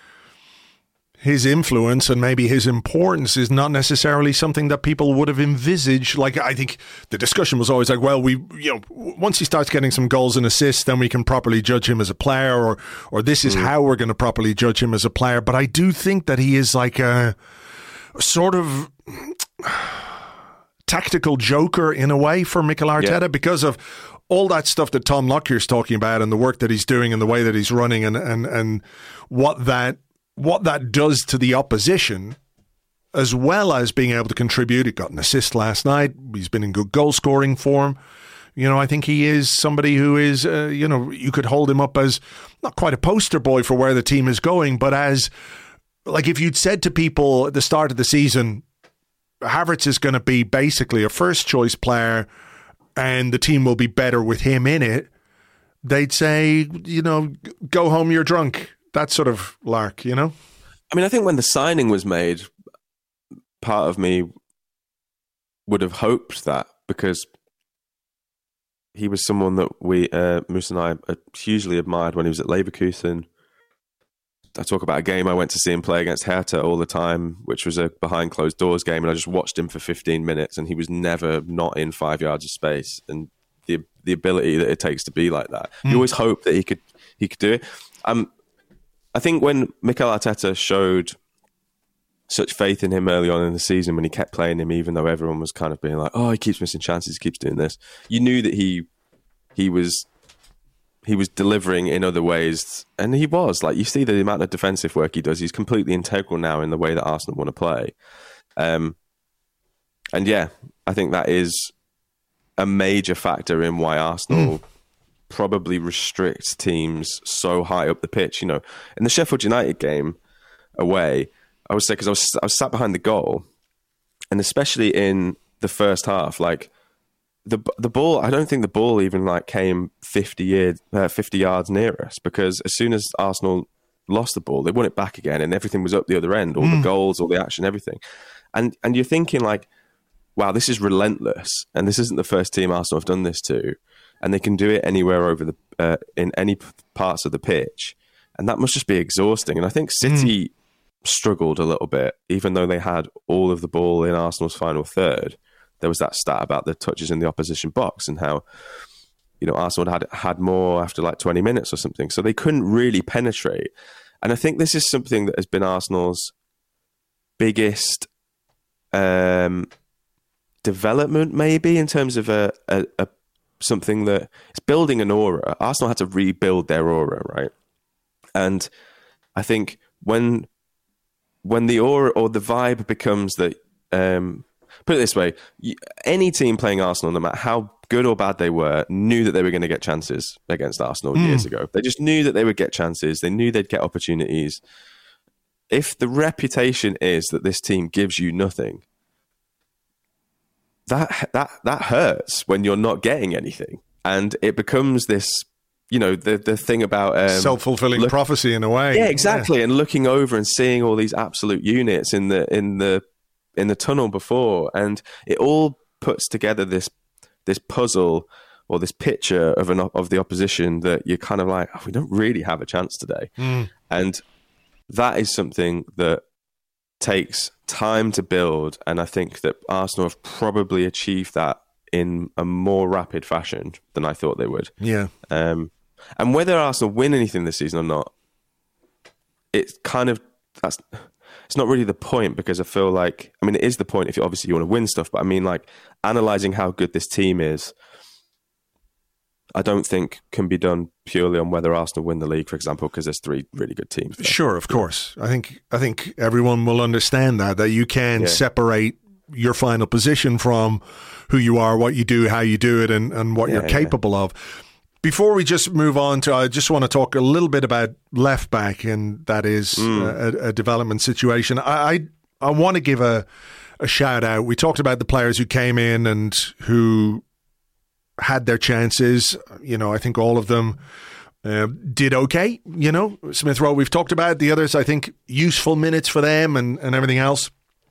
his influence and maybe his importance is not necessarily something that people would have envisaged. Like, I think the discussion was always like, well, we, you know, once he starts getting some goals and assists, then we can properly judge him as a player, or or this is mm. how we're going to properly judge him as a player. But I do think that he is like a, a sort of tactical joker in a way for Mikel Arteta yeah. because of all that stuff that Tom Lockyer's talking about and the work that he's doing and the way that he's running and and, and what that what that does to the opposition, as well as being able to contribute. He got an assist last night. He's been in good goal scoring form. You know, I think he is somebody who is, uh, you know, you could hold him up as not quite a poster boy for where the team is going, but as, like, if you'd said to people at the start of the season, Havertz is going to be basically a first choice player and the team will be better with him in it, they'd say, you know, go home, you're drunk. That sort of lark, you know? I mean, I think when the signing was made, part of me would have hoped that, because he was someone that we, uh, Moose and I, hugely admired when he was at Leverkusen. I talk about a game I went to see him play against Hertha all the time, which was a behind closed doors game, and I just watched him for fifteen minutes, and he was never not in five yards of space. And the the ability that it takes to be like that, mm. you always hope that he could he could do it. Um, I think when Mikel Arteta showed such faith in him early on in the season, when he kept playing him, even though everyone was kind of being like, "Oh, he keeps missing chances, he keeps doing this," you knew that he he was. He was delivering in other ways, and he was. Like, you see the amount of defensive work he does. He's completely integral now in the way that Arsenal want to play. Um, and yeah, I think that is a major factor in why Arsenal mm. probably restricts teams so high up the pitch. You know, in the Sheffield United game away, I would say, because I was, I was sat behind the goal, and especially in the first half, like, The the ball, I don't think the ball even like came fifty, year, uh, fifty yards near us, because as soon as Arsenal lost the ball, they won it back again and everything was up the other end, all mm. the goals, all the action, everything. And and you're thinking like, wow, this is relentless, and this isn't the first team Arsenal have done this to, and they can do it anywhere over the uh, in any parts of the pitch, and that must just be exhausting. And I think City mm. struggled a little bit, even though they had all of the ball in Arsenal's final third. There was that stat about the touches in the opposition box and how, you know, Arsenal had had more after like twenty minutes or something. So they couldn't really penetrate. And I think this is something that has been Arsenal's biggest um, development, maybe, in terms of a, a, a something that is building an aura. Arsenal had to rebuild their aura, right? And I think when when the aura or the vibe becomes that... Um, put it this way, any team playing Arsenal, no matter how good or bad they were, knew that they were going to get chances against Arsenal mm. years ago. They just knew that they would get chances. They knew they'd get opportunities. If the reputation is that this team gives you nothing, that that that hurts when you're not getting anything. And it becomes this, you know, the the thing about... Um, self-fulfilling look, prophecy in a way. Yeah, exactly. Yeah. And looking over and seeing all these absolute units in the in the in the tunnel before, and it all puts together this this puzzle or this picture of an of the opposition that you're kind of like, oh, we don't really have a chance today. Mm. And that is something that takes time to build, and I think that Arsenal have probably achieved that in a more rapid fashion than I thought they would. Yeah. Um, and whether Arsenal win anything this season or not, it's kind of that's it's not really the point, because I feel like, I mean, it is the point if you obviously you want to win stuff, but I mean, like, analysing how good this team is, I don't think can be done purely on whether Arsenal win the league, for example, because there's three really good teams there. Sure, of course. I think I think everyone will understand that, that you can yeah. separate your final position from who you are, what you do, how you do it, and, and what yeah, you're capable yeah. of. Before we just move on to, I just want to talk a little bit about left back, and that is mm. a, a development situation. I I, I want to give a, a shout out. We talked about the players who came in and who had their chances. You know, I think all of them uh, did okay. You know, Smith Rowe, we've talked about the others. I think useful minutes for them and, and everything else.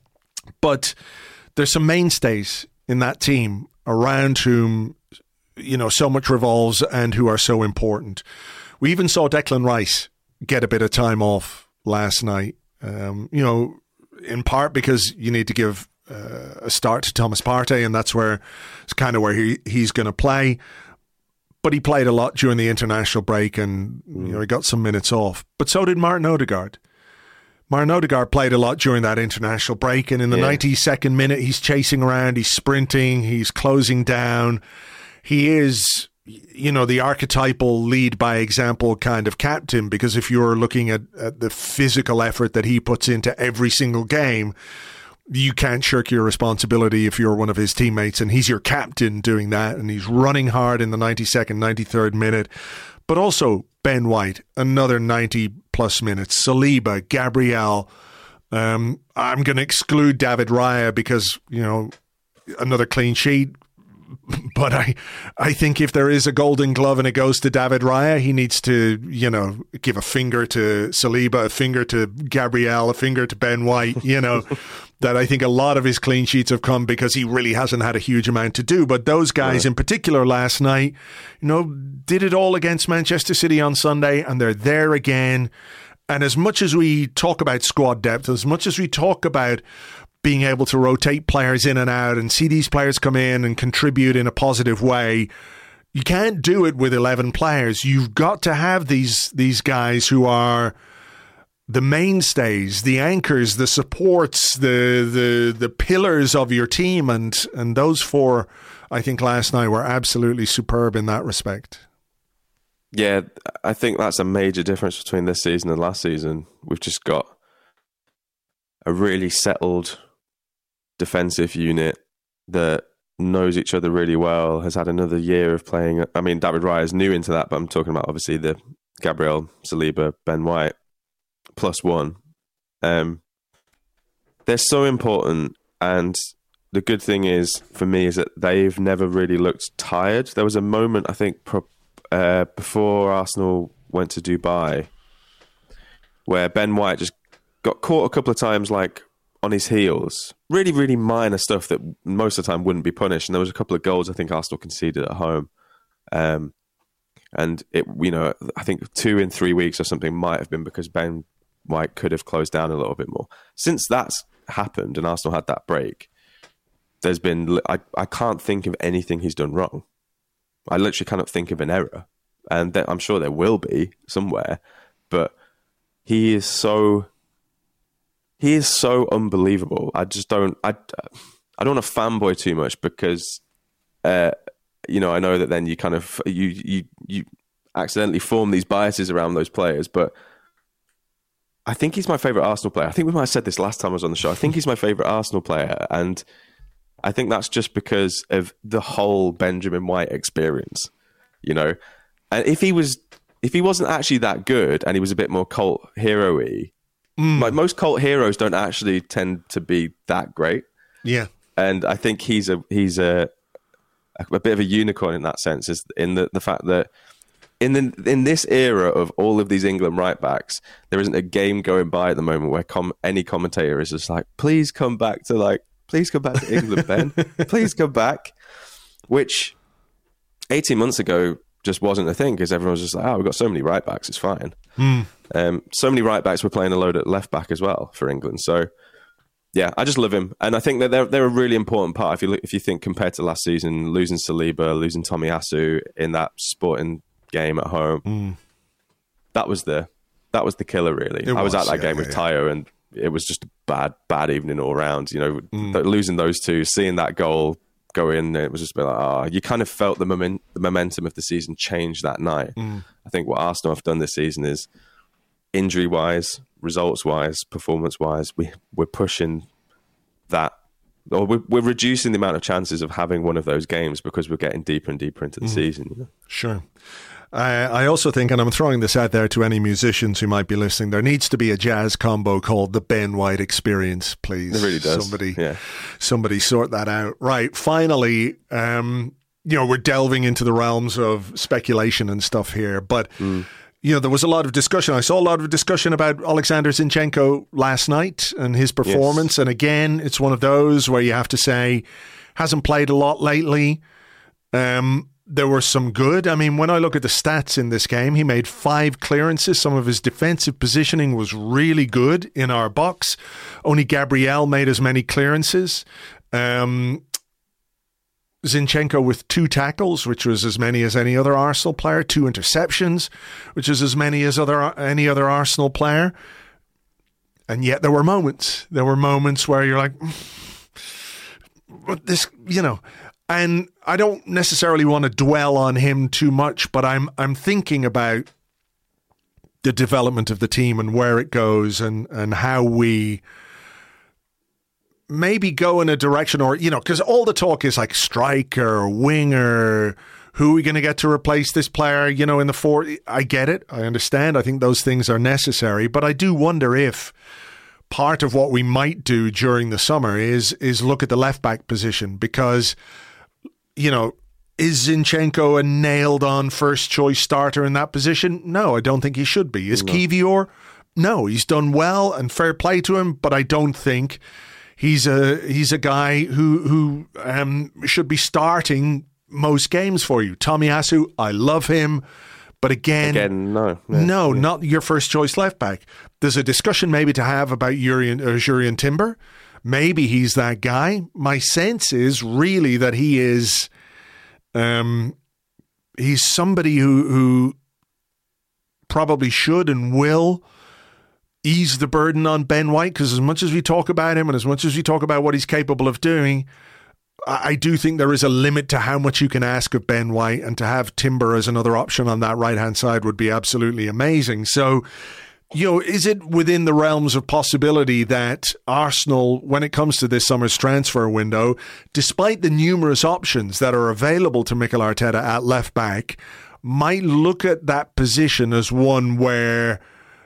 But there's some mainstays in that team around whom, you know, so much revolves and who are so important. We even saw Declan Rice get a bit of time off last night, um, you know, in part because you need to give uh, a start to Thomas Partey, and that's where it's kind of where he, he's going to play. But he played a lot during the international break, and you know, he got some minutes off. But so did Martin Odegaard. Martin Odegaard played a lot during that international break, and in the yeah. ninety-second minute, he's chasing around, he's sprinting, he's closing down. He is, you know, the archetypal lead by example kind of captain, because if you're looking at, at the physical effort that he puts into every single game, you can't shirk your responsibility if you're one of his teammates, and he's your captain doing that, and he's running hard in the ninety-second, ninety-third minute. But also Ben White, another ninety plus minutes. Saliba, Gabriel. Um, I'm going to exclude David Raya because, you know, another clean sheet. But I, I think if there is a golden glove and it goes to David Raya, he needs to, you know, give a finger to Saliba, a finger to Gabriel, a finger to Ben White, you know. That I think a lot of his clean sheets have come because he really hasn't had a huge amount to do. But those guys right. in particular last night, you know, did it all against Manchester City on Sunday, and they're there again. And as much as we talk about squad depth, as much as we talk about being able to rotate players in and out and see these players come in and contribute in a positive way, you can't do it with eleven players. You've got to have these these guys who are the mainstays, the anchors, the supports, the the the pillars of your team, and and those four, I think last night were absolutely superb in that respect. Yeah, I think that's a major difference between this season and last season. We've just got a really settled defensive unit that knows each other really well, has had another year of playing. I mean, David Raya is new into that, but I'm talking about obviously the Gabriel, Saliba, Ben White, plus one. Um, they're so important, and the good thing is, for me, is that they've never really looked tired. There was a moment, I think, pro- uh, before Arsenal went to Dubai, where Ben White just got caught a couple of times, like, on his heels. Really, really minor stuff that most of the time wouldn't be punished. And there was a couple of goals I think Arsenal conceded at home. Um, and, it, you know, I think two in three weeks or something might have been because Ben White could have closed down a little bit more. Since that's happened and Arsenal had that break, there's been... I, I can't think of anything he's done wrong. I literally cannot think of an error. And there, I'm sure there will be somewhere. But he is so... He is so unbelievable. I just don't... I, I don't want to fanboy too much because, uh, you know, I know that then you kind of... You, you, you accidentally form these biases around those players, but I think he's my favourite Arsenal player. I think we might have said this last time I was on the show. I think he's my favourite Arsenal player, and I think that's just because of the whole Benjamin White experience, you know. And if he was, if he wasn't actually that good, and he was a bit more cult hero-y, mm. like most cult heroes don't actually tend to be that great. Yeah, and I think he's a he's a a bit of a unicorn in that sense, is in the the fact that in the in this era of all of these England right backs, there isn't a game going by at the moment where com- any commentator is just like, please come back to like. Please come back to England, Ben. Please come back. Which eighteen months ago just wasn't a thing, because everyone was just like, oh, we've got so many right backs, it's fine. Mm. Um, so many right backs were playing a load at left back as well for England. So, yeah, I just love him. And I think that they're, they're a really important part. If you look, if you think compared to last season, losing Saliba, losing Tomiyasu in that Sporting game at home, mm. that was the that was the killer, really. It I was, was at that yeah, game with yeah. Tayo, and it was just a bad, bad evening all around. You know, mm. losing those two, seeing that goal go in, it was just a bit like, ah, oh, you kind of felt the, moment, the momentum of the season change that night. Mm. I think what Arsenal have done this season is, injury-wise, results-wise, performance-wise, we, we're pushing that, or we're, we're reducing the amount of chances of having one of those games because we're getting deeper and deeper into the mm. season. You know? Sure. Uh, I also think, and I'm throwing this out there to any musicians who might be listening, there needs to be a jazz combo called the Ben White Experience, please. It really does. Somebody, yeah. somebody sort that out. Right. Finally, um, you know, we're delving into the realms of speculation and stuff here, but, mm. you know, there was a lot of discussion. I saw a lot of discussion about Alexander Zinchenko last night and his performance. Yes. And again, it's one of those where you have to say, hasn't played a lot lately. Um, There were some good. I mean, when I look at the stats in this game, he made five clearances. Some of his defensive positioning was really good in our box. Only Gabriel made as many clearances. Um, Zinchenko with two tackles, which was as many as any other Arsenal player. Two interceptions, which is as many as other any other Arsenal player. And yet there were moments. There were moments where you're like, but this, you know... And I don't necessarily want to dwell on him too much, but I'm I'm thinking about the development of the team and where it goes, and, and how we maybe go in a direction, or, you know, because all the talk is like striker, winger, who are we going to get to replace this player, you know, in the four. I get it. I understand. I think those things are necessary, but I do wonder if part of what we might do during the summer is is look at the left back position, because, you know, is Zinchenko a nailed-on first-choice starter in that position? No, I don't think he should be. Is no. Kiwior? No, he's done well, and fair play to him, but I don't think he's a he's a guy who who um, should be starting most games for you. Tomiyasu, I love him, but again, again no, yeah, no, yeah. not your first-choice left-back. There's a discussion maybe to have about Jurrien, uh, Jurrien Timber. Maybe he's that guy. My sense is really that he is, um, he's somebody who who probably should and will ease the burden on Ben White, because as much as we talk about him and as much as we talk about what he's capable of doing, I, I do think there is a limit to how much you can ask of Ben White, and to have Timber as another option on that right-hand side would be absolutely amazing. So, you know, is it within the realms of possibility that Arsenal, when it comes to this summer's transfer window, despite the numerous options that are available to Mikel Arteta at left back, might look at that position as one where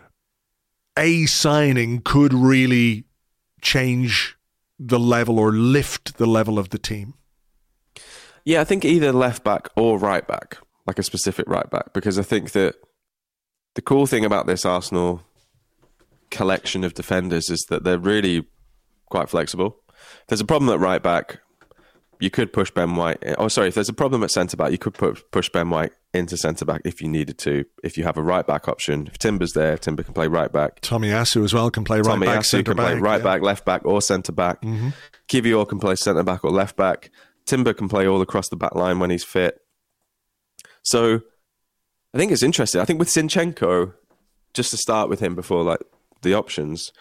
a signing could really change the level or lift the level of the team? Yeah, I think either left back or right back, like a specific right back, because I think that the cool thing about this Arsenal collection of defenders is that they're really quite flexible. If there's a problem at right back, you could push Ben White. Oh, sorry, if there's a problem at centre back, you could push, push Ben White into centre back if you needed to. If you have a right back option, if Timber's there, Timber can play right back. Tomiyasu as well can play right back, centre back. Tomiyasu can play right yeah. back, left back, or centre back. Mm-hmm. Kiwior can play centre back or left back. Timber can play all across the back line when he's fit. So I think it's interesting. I think with Zinchenko, just to start with him before like the options,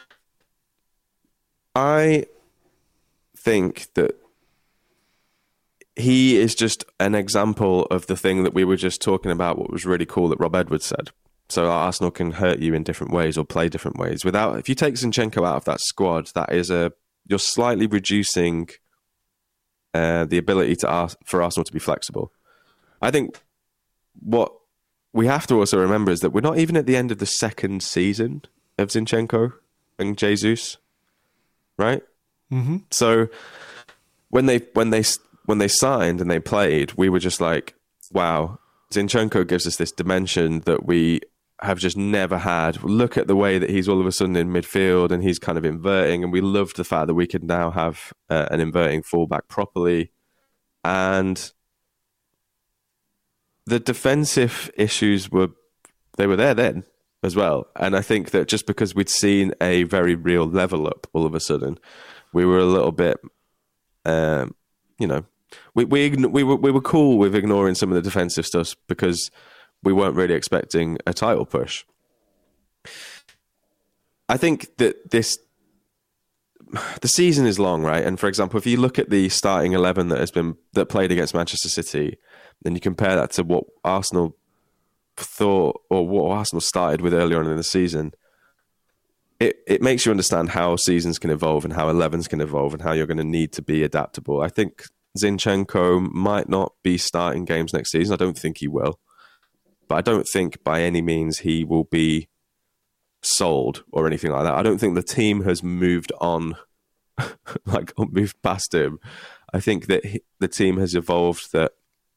I think that he is just an example of the thing that we were just talking about, what was really cool that Rob Edwards said. So Arsenal can hurt you in different ways or play different ways. Without, if you take Zinchenko out of that squad, that is a, you're slightly reducing uh, the ability to ask, for Arsenal to be flexible. I think what we have to also remember is that we're not even at the end of the second season of Zinchenko and Jesus, right? Mm-hmm. So when they when they when they signed and they played, we were just like, wow, Zinchenko gives us this dimension that we have just never had. Look at the way that he's all of a sudden in midfield and he's kind of inverting, and we loved the fact that we could now have uh, an inverting fullback properly. And the defensive issues were, they were there then as well. And I think that just because we'd seen a very real level up all of a sudden, we were a little bit, um, you know, we we we were we were cool with ignoring some of the defensive stuff because we weren't really expecting a title push. I think that this the season is long, right? And for example, if you look at the starting eleven that has been that played against Manchester City, then you compare that to what Arsenal thought or what Arsenal started with earlier on in the season. It it makes you understand how seasons can evolve and how elevens can evolve and how you're going to need to be adaptable. I think Zinchenko might not be starting games next season. I don't think he will. But I don't think by any means he will be sold or anything like that. I don't think the team has moved on, like moved past him. I think that he, the team has evolved that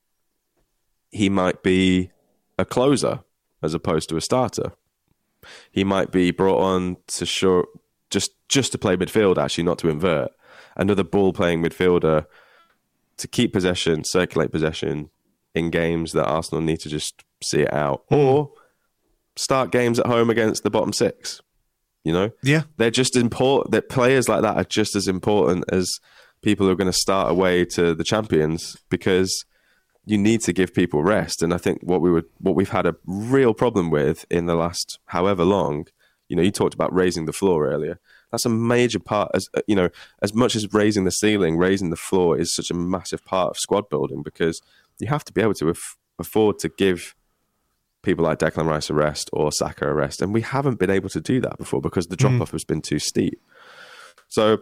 he might be a closer as opposed to a starter. He might be brought on to show, just just to play midfield, actually, not to invert. Another ball-playing midfielder to keep possession, circulate possession in games that Arsenal need to just see it out. Mm. Or start games at home against the bottom six. You know? Yeah. They're just important. That players like that are just as important as people who are going to start away to the champions, because you need to give people rest. And I think what we would, what we've had a real problem with in the last however long, you know, you talked about raising the floor earlier. That's a major part, as you know, as much as raising the ceiling, raising the floor is such a massive part of squad building, because you have to be able to af- afford to give people like Declan Rice a rest or Saka a rest. And we haven't been able to do that before because the drop-off mm. has been too steep. So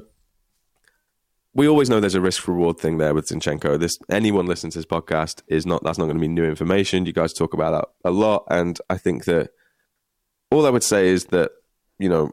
we always know there's a risk-reward thing there with Zinchenko. This, anyone listening to this podcast, is not that's not going to be new information. You guys talk about that a lot. And I think that all I would say is that, you know,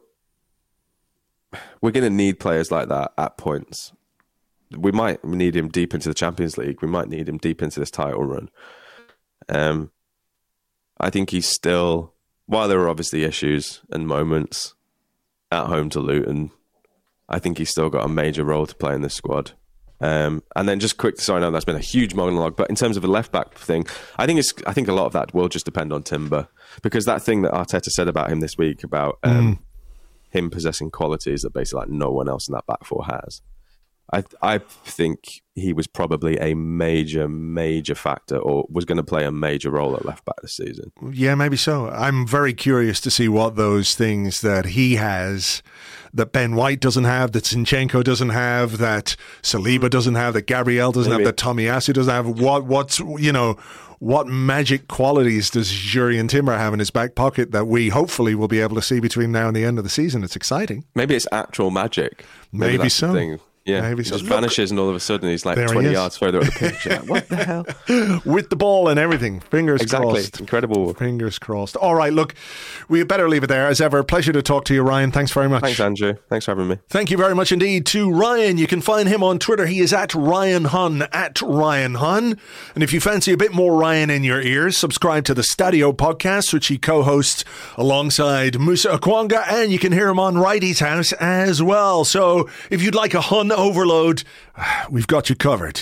we're going to need players like that at points. We might need him deep into the Champions League. We might need him deep into this title run. Um, I think he's still, while there are obviously issues and moments at home to Luton, I think he's still got a major role to play in this squad. Um, and then just quick, sorry, I know that's been a huge monologue, but in terms of a left-back thing, I think it's. I think a lot of that will just depend on Timber, because that thing that Arteta said about him this week about um, mm. him possessing qualities that basically like no one else in that back four has. I I think he was probably a major, major factor, or was going to play a major role at left back this season. Yeah, maybe so. I'm very curious to see what those things that he has, that Ben White doesn't have, that Zinchenko doesn't have, that Saliba doesn't have, that Gabriel doesn't maybe. have, that Tomiyasu doesn't have. What what's you know what magic qualities does Jurrien Timber have in his back pocket that we hopefully will be able to see between now and the end of the season? It's exciting. Maybe it's actual magic. Maybe, maybe so. The thing. Yeah, Maybe he so. just vanishes and all of a sudden he's like there twenty he yards further up the pitch. Like, what the hell? With the ball and everything. Fingers exactly. crossed. Incredible. Fingers crossed. All right, look, we better leave it there. As ever, pleasure to talk to you, Ryan. Thanks very much. Thanks, Andrew. Thanks for having me. Thank you very much indeed to Ryan. You can find him on Twitter. He is at Ryan Hunn, at Ryan Hunn. And if you fancy a bit more Ryan in your ears, subscribe to the Stadio podcast, which he co-hosts alongside Musa Okwonga, and you can hear him on Righty's House as well. So if you'd like a Hunn overload, we've got you covered.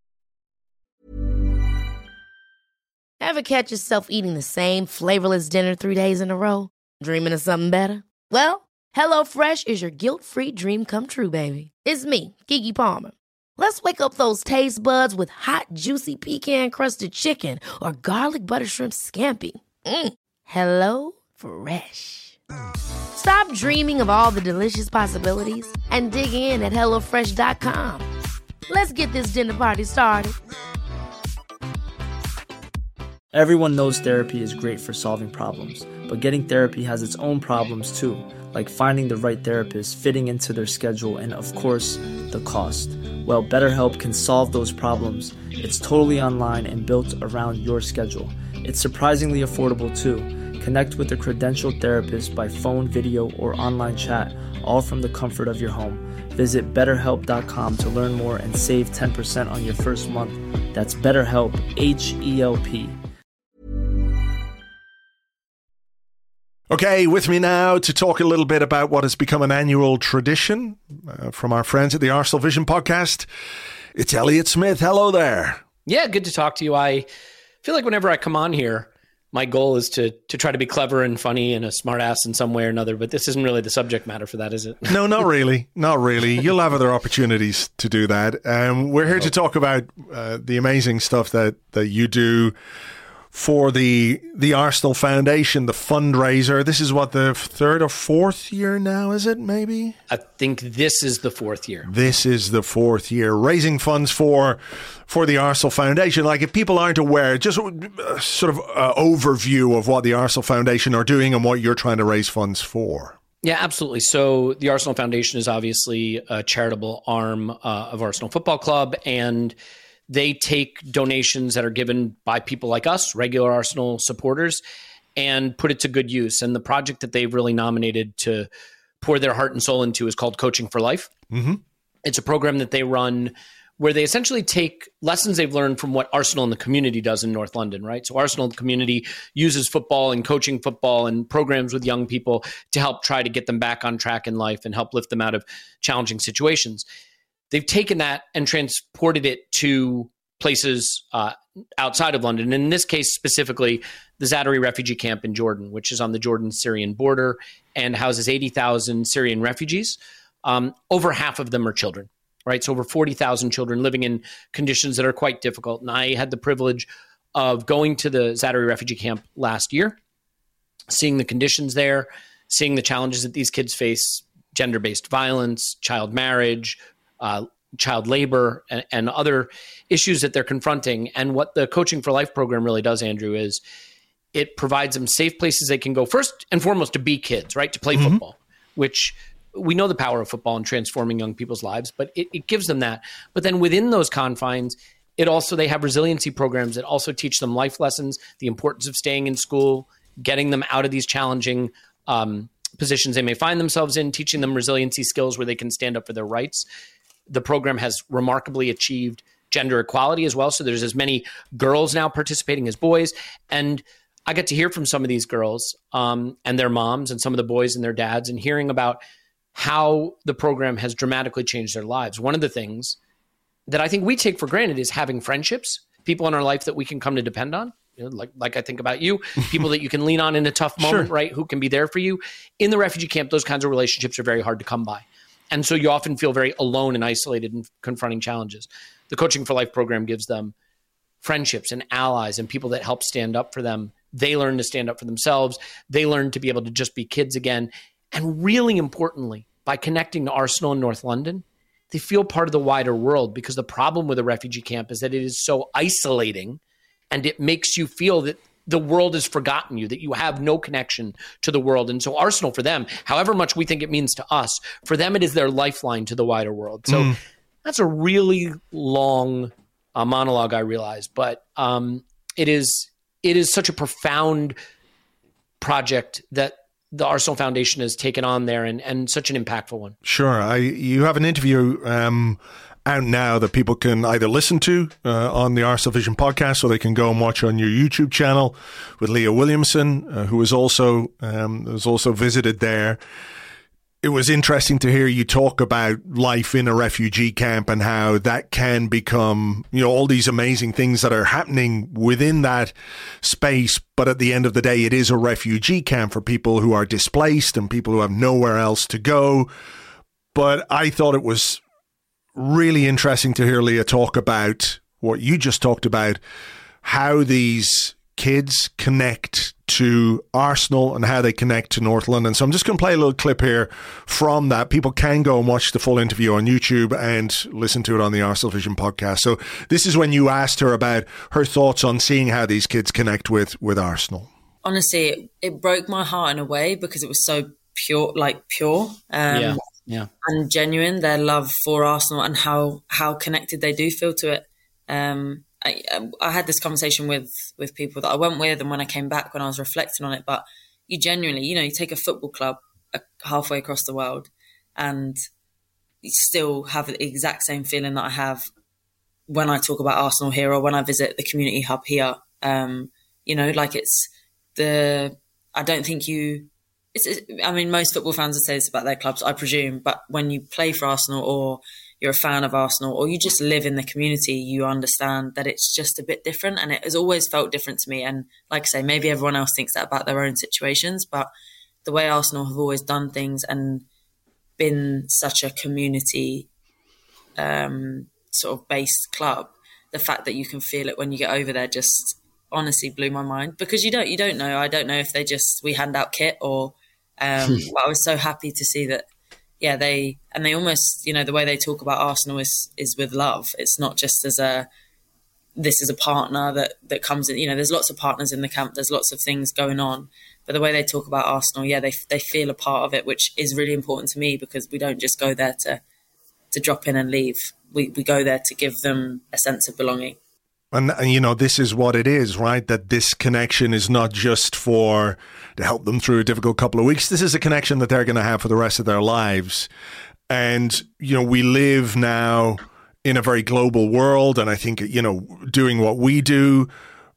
Ever catch yourself eating the same flavorless dinner three days in a row? Dreaming of something better? Well, HelloFresh is your guilt-free dream come true, baby. It's me, Keke Palmer. Let's wake up those taste buds with hot, juicy pecan-crusted chicken or garlic butter shrimp scampi. Mm. Hello Fresh. Stop dreaming of all the delicious possibilities and dig in at hello fresh dot com. Let's get this dinner party started. Everyone knows therapy is great for solving problems, but getting therapy has its own problems too, like finding the right therapist, fitting into their schedule, and of course, the cost. Well, BetterHelp can solve those problems. It's totally online and built around your schedule. It's surprisingly affordable too. Connect with a credentialed therapist by phone, video, or online chat, all from the comfort of your home. Visit better help dot com to learn more and save ten percent on your first month. That's BetterHelp, H E L P. Okay, with me now to talk a little bit about what has become an annual tradition uh, from our friends at the Arsenal Vision podcast. It's Elliot Smith. Hello there. Yeah, good to talk to you. I feel like whenever I come on here, my goal is to to try to be clever and funny and a smart ass in some way or another, but this isn't really the subject matter for that, is it? No, not really. Not really. You'll have other opportunities to do that. Um, we're here to talk about uh, the amazing stuff that, that you do for the the Arsenal Foundation, the fundraiser. This is what, the third or fourth year now, is it maybe? I think this is the fourth year. This is the fourth year, raising funds for for the Arsenal Foundation. Like, if people aren't aware, just a sort of uh, overview of what the Arsenal Foundation are doing and what you're trying to raise funds for. Yeah, absolutely. So the Arsenal Foundation is obviously a charitable arm uh, of Arsenal Football Club, and they take donations that are given by people like us, regular Arsenal supporters, and put it to good use. And the project that they've really nominated to pour their heart and soul into is called Coaching for Life. Mm-hmm. It's a program that they run where they essentially take lessons they've learned from what Arsenal in the community does in North London, right? So Arsenal in the community uses football and coaching football and programs with young people to help try to get them back on track in life and help lift them out of challenging situations. They've taken that and transported it to places uh, outside of London. In this case, specifically, the Zaatari refugee camp in Jordan, which is on the Jordan-Syrian border and houses eighty thousand Syrian refugees. Um, over half of them are children, right? So over forty thousand children living in conditions that are quite difficult. And I had the privilege of going to the Zaatari refugee camp last year, seeing the conditions there, seeing the challenges that these kids face, gender-based violence, child marriage, Uh, child labor, and, and other issues that they're confronting. And what the Coaching for Life program really does, Andrew, is it provides them safe places they can go, first and foremost, to be kids, right? To play mm-hmm. football, which we know the power of football in transforming young people's lives, but it, it gives them that. But then within those confines, it also, they have resiliency programs that also teach them life lessons, the importance of staying in school, getting them out of these challenging um, positions they may find themselves in, teaching them resiliency skills where they can stand up for their rights. The program has remarkably achieved gender equality as well. So there's as many girls now participating as boys. And I get to hear from some of these girls um, and their moms and some of the boys and their dads, and hearing about how the program has dramatically changed their lives. One of the things that I think we take for granted is having friendships, people in our life that we can come to depend on. You know, like, like I think about you, people that you can lean on in a tough moment, sure. right? Who can be there for you. In the refugee camp, those kinds of relationships are very hard to come by. And so you often feel very alone and isolated in confronting challenges. The Coaching for Life program gives them friendships and allies and people that help stand up for them. They learn to stand up for themselves. They learn to be able to just be kids again. And really importantly, by connecting to Arsenal in North London, they feel part of the wider world, because the problem with a refugee camp is that it is so isolating, and it makes you feel that the world has forgotten you, that you have no connection to the world. And so Arsenal, for them, however much we think it means to us, for them, it is their lifeline to the wider world. So mm. that's a really long uh, monologue, I realize, but um, it is it is such a profound project that the Arsenal Foundation has taken on there, and, and such an impactful one. Sure. I, you have an interview um, out now that people can either listen to uh, on the Arsenal Vision podcast, or they can go and watch on your YouTube channel with Leah Williamson, uh, who was also um, was also visited there. It was interesting to hear you talk about life in a refugee camp and how that can become, you know, all these amazing things that are happening within that space. But at the end of the day, it is a refugee camp for people who are displaced and people who have nowhere else to go. But I thought it was really interesting to hear Leah talk about what you just talked about, how these kids connect to Arsenal and how they connect to North London. So I'm just going to play a little clip here from that. People can go and watch the full interview on YouTube and listen to it on the Arsenal Vision podcast. So this is when you asked her about her thoughts on seeing how these kids connect with, with Arsenal. Honestly, it, it broke my heart in a way, because it was so pure, like pure. Um, yeah. yeah. and genuine, their love for Arsenal and how, how connected they do feel to it. Um, I, I had this conversation with, with people that I went with, and when I came back, when I was reflecting on it, but you genuinely, you know, you take a football club halfway across the world and you still have the exact same feeling that I have when I talk about Arsenal here or when I visit the community hub here. Um, you know, like it's the, I don't think you, it's, I mean, most football fans would say this about their clubs, I presume, but when you play for Arsenal or you're a fan of Arsenal or you just live in the community, you understand that it's just a bit different, and it has always felt different to me. And like I say, maybe everyone else thinks that about their own situations, but the way Arsenal have always done things and been such a community um, sort of based club, the fact that you can feel it when you get over there just honestly blew my mind, because you don't, you don't know. I don't know if they just, we hand out kit or, um, well, I was so happy to see that. Yeah, they, and they almost, you know, the way they talk about Arsenal is, is with love. It's not just as a, this is a partner that, that comes in, you know, there's lots of partners in the camp. There's lots of things going on, but the way they talk about Arsenal, yeah, they, they feel a part of it, which is really important to me, because we don't just go there to, to drop in and leave. We, we go there to give them a sense of belonging. And, and, you know, this is what it is, right? That this connection is not just for to help them through a difficult couple of weeks. This is a connection that they're going to have for the rest of their lives. And, you know, we live now in a very global world. And I think, you know, doing what we do,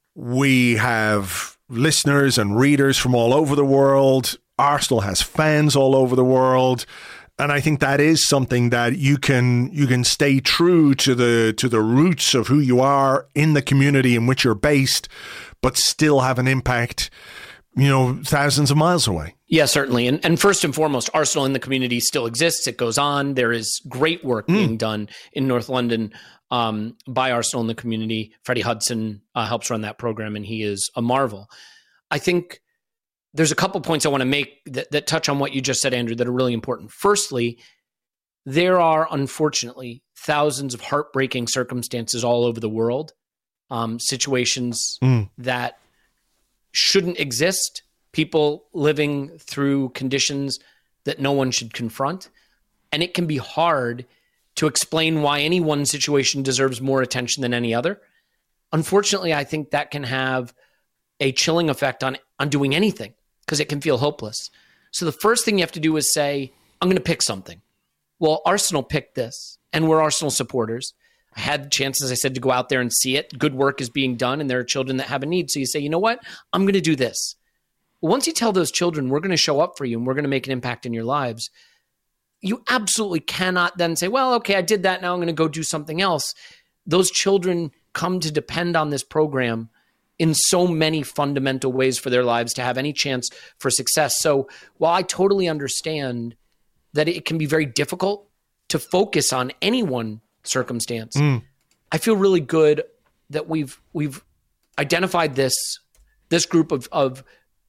we have listeners and readers from all over the world. Arsenal has fans all over the world. And I think that is something that you can you can stay true to the to the roots of who you are in the community in which you're based, but still have an impact, you know, thousands of miles away. Yeah, certainly. And and first and foremost, Arsenal in the community still exists. It goes on. There is great work mm. being done in North London um, by Arsenal in the community. Freddie Hudson uh, helps run that program, and he is a marvel. I think there's a couple points I want to make that, that touch on what you just said, Andrew, that are really important. Firstly, there are unfortunately thousands of heartbreaking circumstances all over the world, um, situations mm. that shouldn't exist, people living through conditions that no one should confront. And it can be hard to explain why any one situation deserves more attention than any other. Unfortunately, I think that can have a chilling effect on, on doing anything, because it can feel hopeless. So the first thing you have to do is say, I'm going to pick something. Well, Arsenal picked this, and we're Arsenal supporters. I had the chance, as I said, to go out there and see it. Good work is being done, and there are children that have a need. So you say, you know what? I'm going to do this. Once you tell those children, we're going to show up for you, and we're going to make an impact in your lives, you absolutely cannot then say, well, okay, I did that. Now I'm going to go do something else. Those children come to depend on this program in so many fundamental ways for their lives to have any chance for success. So while I totally understand that it can be very difficult to focus on any one circumstance, mm. I feel really good that we've we've identified this this group of of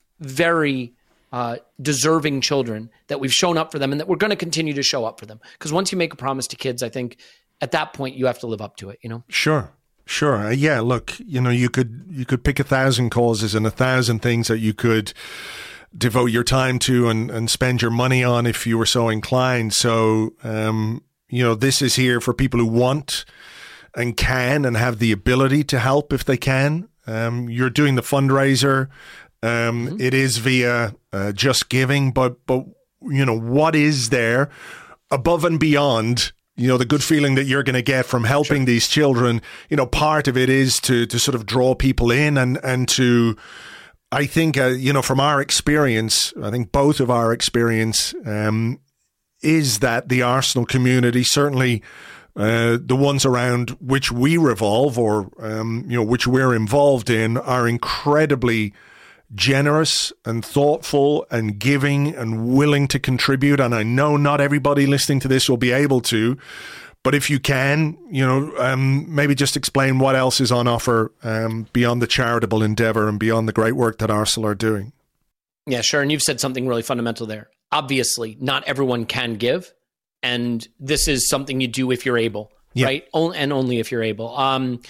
very uh, deserving children, that we've shown up for them, and that we're going to continue to show up for them. Because once you make a promise to kids, I think at that point you have to live up to it. You know, sure. Sure. Uh, yeah. Look, you know, you could you could pick a thousand causes and a thousand things that you could devote your time to and, and spend your money on if you were so inclined. So, um, you know, this is here for people who want and can and have the ability to help if they can. Um, you're doing the fundraiser. Um, mm-hmm. It is via uh, Just Giving, but but you know, what is there above and beyond, you know, the good feeling that you're going to get from helping sure. these children? You know, part of it is to to sort of draw people in and, and to, I think, uh, you know, from our experience, I think both of our experience um, is that the Arsenal community, certainly uh, the ones around which we revolve or, um, you know, which we're involved in, are incredibly generous and thoughtful and giving and willing to contribute. And I know not everybody listening to this will be able to, but if you can, you know, um, maybe just explain what else is on offer um, beyond the charitable endeavour and beyond the great work that Arsenal are doing. Yeah, sure. And you've said something really fundamental there. Obviously, not everyone can give, and this is something you do if you're able, yeah. right? And only if you're able. Um,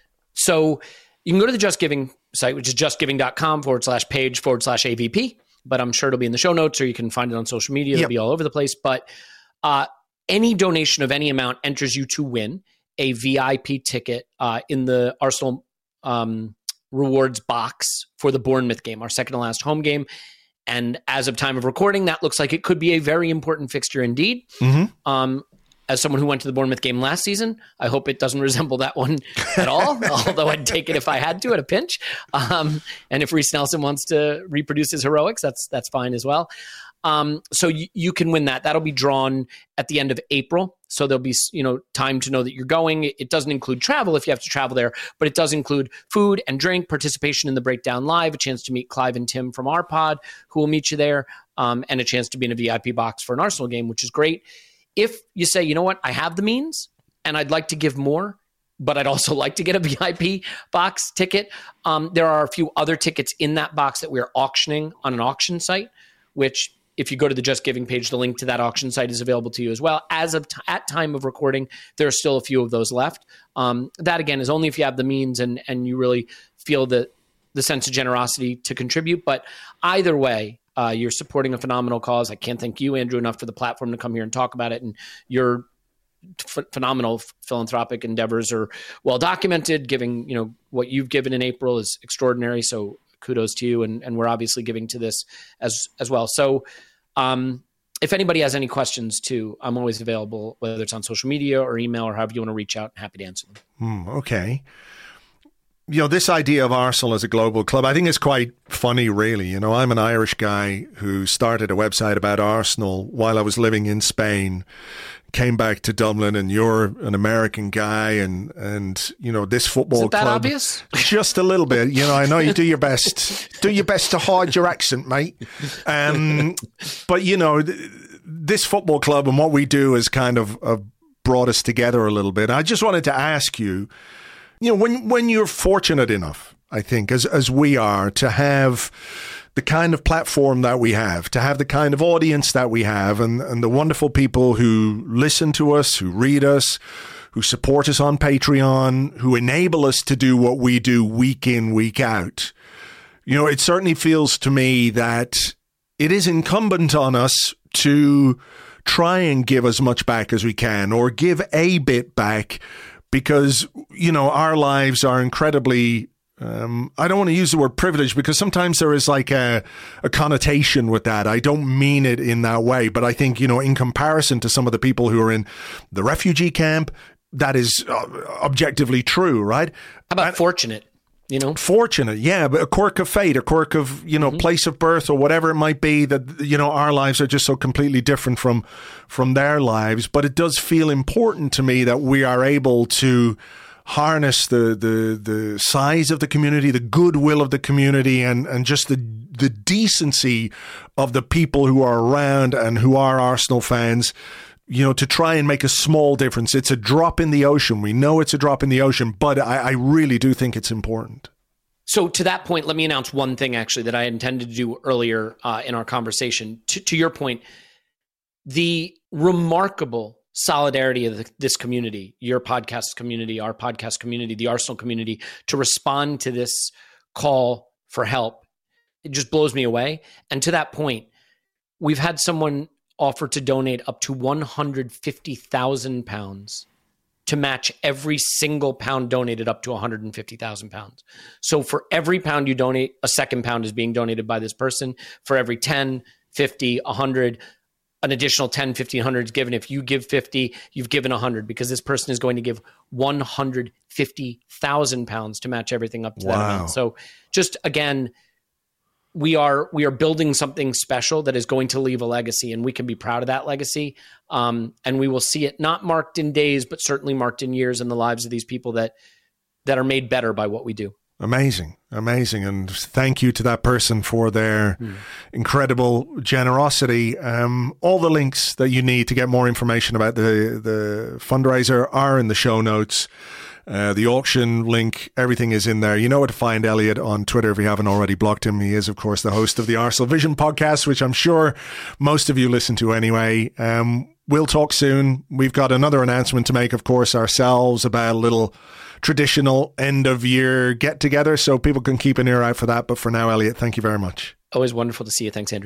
so you can go to the Just Giving site, which is justgiving.com forward slash page forward slash AVP, but I'm sure it'll be in the show notes, or you can find it on social media. It'll yep. be all over the place. But Uh, any donation of any amount enters you to win a V I P ticket uh, in the Arsenal um, rewards box for the Bournemouth game, our second to last home game. And as of time of recording, that looks like it could be a very important fixture indeed. Mm-hmm. Um, as someone who went to the Bournemouth game last season, I hope it doesn't resemble that one at all, although I'd take it if I had to at a pinch. Um, and if Reece Nelson wants to reproduce his heroics, that's that's fine as well. Um, so you, you can win that. That'll be drawn at the end of April. So there'll be, you know, time to know that you're going. It doesn't include travel if you have to travel there, but it does include food and drink, participation in the Breakdown Live, a chance to meet Clive and Tim from our pod, who will meet you there, um, and a chance to be in a V I P box for an Arsenal game, which is great. If you say, you know what, I have the means and I'd like to give more, but I'd also like to get a V I P box ticket, um, there are a few other tickets in that box that we're auctioning on an auction site, which if you go to the Just Giving page, the link to that auction site is available to you as well. As of t- at time of recording, there are still a few of those left. Um, that, again, is only if you have the means and, and you really feel the, the sense of generosity to contribute. But either way, uh, you're supporting a phenomenal cause. I can't thank you, Andrew, enough for the platform to come here and talk about it. And your f- phenomenal philanthropic endeavors are well documented. Giving, you know, what you've given in April is extraordinary. So kudos to you. And, and we're obviously giving to this as, as well. So, Um, if anybody has any questions too, I'm always available, whether it's on social media or email or however you want to reach out. I'm happy to answer them. Mm, okay. You know, this idea of Arsenal as a global club, I think is quite funny, really. You know, I'm an Irish guy who started a website about Arsenal while I was living in Spain, came back to Dublin, and you're an American guy, and, and you know, this football Is it that club. obvious? Just a little bit. You know, I know you do your best. Do your best to hide your accent, mate. Um, but, you know, th- this football club and what we do has kind of uh, brought us together a little bit. I just wanted to ask you, you know, when when you're fortunate enough, I think, as as we are, to have the kind of platform that we have, to have the kind of audience that we have, and, and the wonderful people who listen to us, who read us, who support us on Patreon, who enable us to do what we do week in, week out. You know, it certainly feels to me that it is incumbent on us to try and give as much back as we can, or give a bit back, because, you know, our lives are incredibly, um, I don't want to use the word privilege, because sometimes there is like a, a connotation with that. I don't mean it in that way, but I think, you know, in comparison to some of the people who are in the refugee camp, that is uh, objectively true, right? How about and, fortunate? You know, fortunate, yeah, but a quirk of fate, a quirk of, you know, mm-hmm. place of birth or whatever it might be, that, you know, our lives are just so completely different from from their lives. But it does feel important to me that we are able to harness the the the size of the community, the goodwill of the community, and and just the the decency of the people who are around and who are Arsenal fans, you know, to try and make a small difference. It's a drop in the ocean. We know it's a drop in the ocean, but I, I really do think it's important. So to that point, let me announce one thing actually that I intended to do earlier uh, in our conversation. To, to your point, the remarkable solidarity of the, this community, your podcast community, our podcast community, the Arsenal community, to respond to this call for help, it just blows me away. And to that point, we've had someone offer to donate up to one hundred fifty thousand pounds to match every single pound donated up to one hundred fifty thousand pounds. So for every pound you donate, a second pound is being donated by this person. For every ten, fifty, one hundred, an additional ten, fifty, one hundred is given. If you give fifty, you've given one hundred, because this person is going to give one hundred fifty thousand pounds to match everything up to wow. that amount. So just again, we are we are building something special that is going to leave a legacy, and we can be proud of that legacy. Um, and we will see it not marked in days, but certainly marked in years in the lives of these people that that are made better by what we do. Amazing, amazing. And thank you to that person for their mm. incredible generosity. Um, all the links that you need to get more information about the, the fundraiser are in the show notes. Uh, the auction link, everything is in there. You know where to find Elliot on Twitter if you haven't already blocked him. He is, of course, the host of the Arsenal Vision podcast, which I'm sure most of you listen to anyway. Um, we'll talk soon. We've got another announcement to make, of course, ourselves about a little traditional end of year get together, so people can keep an ear out for that. But for now, Elliot, thank you very much. Always wonderful to see you. Thanks, Andrew.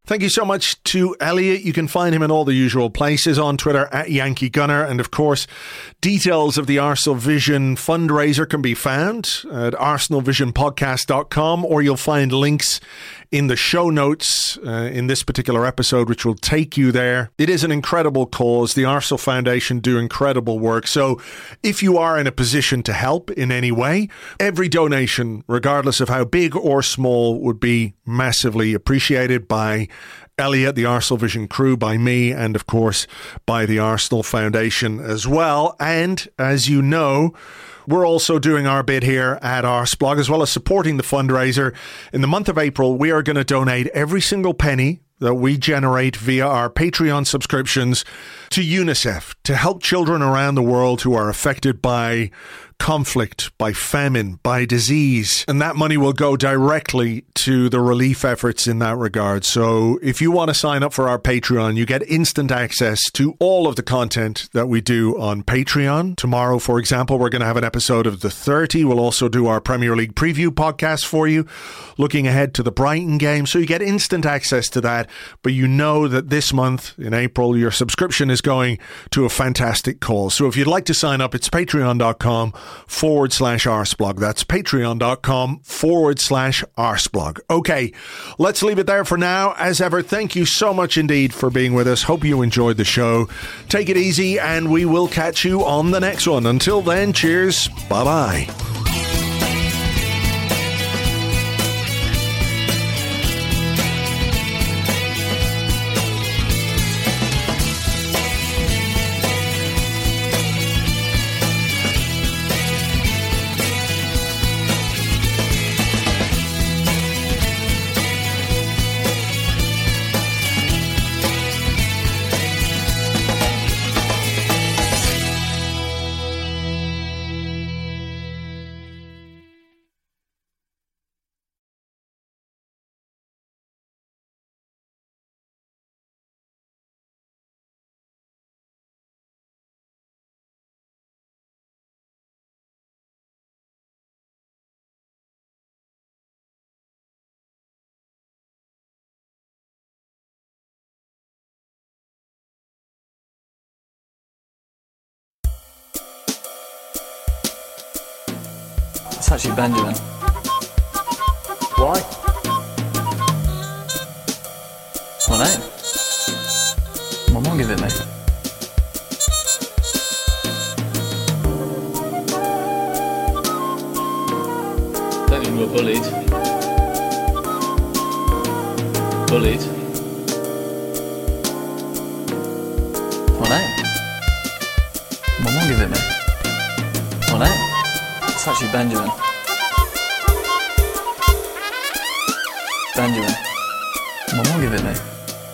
Thank you so much to Elliot. You can find him in all the usual places on Twitter at Yankee Gunner. And of course, details of the Arsenal Vision fundraiser can be found at arsenal vision podcast dot com, or you'll find links in the show notes uh, in this particular episode, which will take you there. It is an incredible cause. The Arsenal Foundation do incredible work. So if you are in a position to help in any way, every donation, regardless of how big or small, would be massively appreciated by Elliot, the Arsenal Vision crew, by me, and of course by the Arsenal Foundation as well. And as you know, we're also doing our bit here at Arsblog, as well as supporting the fundraiser. In the month of April, we are going to donate every single penny that we generate via our Patreon subscriptions to UNICEF, to help children around the world who are affected by conflict, by famine, by disease. And that money will go directly to the relief efforts in that regard. So if you want to sign up for our Patreon, you get instant access to all of the content that we do on Patreon. Tomorrow, for example, we're going to have an episode of The thirty. We'll also do our Premier League preview podcast for you, looking ahead to the Brighton game. So you get instant access to that. But you know that this month, in April, your subscription is going to a fantastic cause. So if you'd like to sign up, it's patreon.com forward slash Arsblog. That's patreon.com forward slash Arsblog. Okay, let's leave it there for now. As ever, thank you so much indeed for being with us. Hope you enjoyed the show. Take it easy, and we will catch you on the next one. Until then, cheers. Bye-bye. It's actually Benjamin. Why? My name? My mum gave it me. Don't think we were bullied. Bullied. My name? My mum gave it me. My name? It's actually Benjamin. Benjamin. My mum gave it me.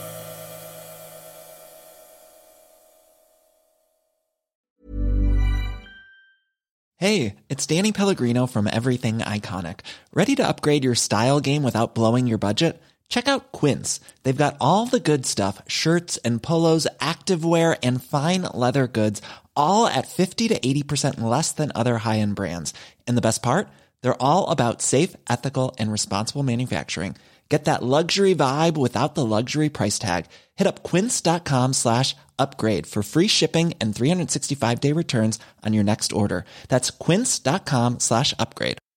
Hey, it's Danny Pellegrino from Everything Iconic. Ready to upgrade your style game without blowing your budget? Check out Quince. They've got all the good stuff, shirts and polos, activewear, and fine leather goods, all at fifty to eighty percent less than other high-end brands. And the best part? They're all about safe, ethical, and responsible manufacturing. Get that luxury vibe without the luxury price tag. Hit up quince.com slash upgrade for free shipping and three sixty-five day returns on your next order. That's quince.com slash upgrade.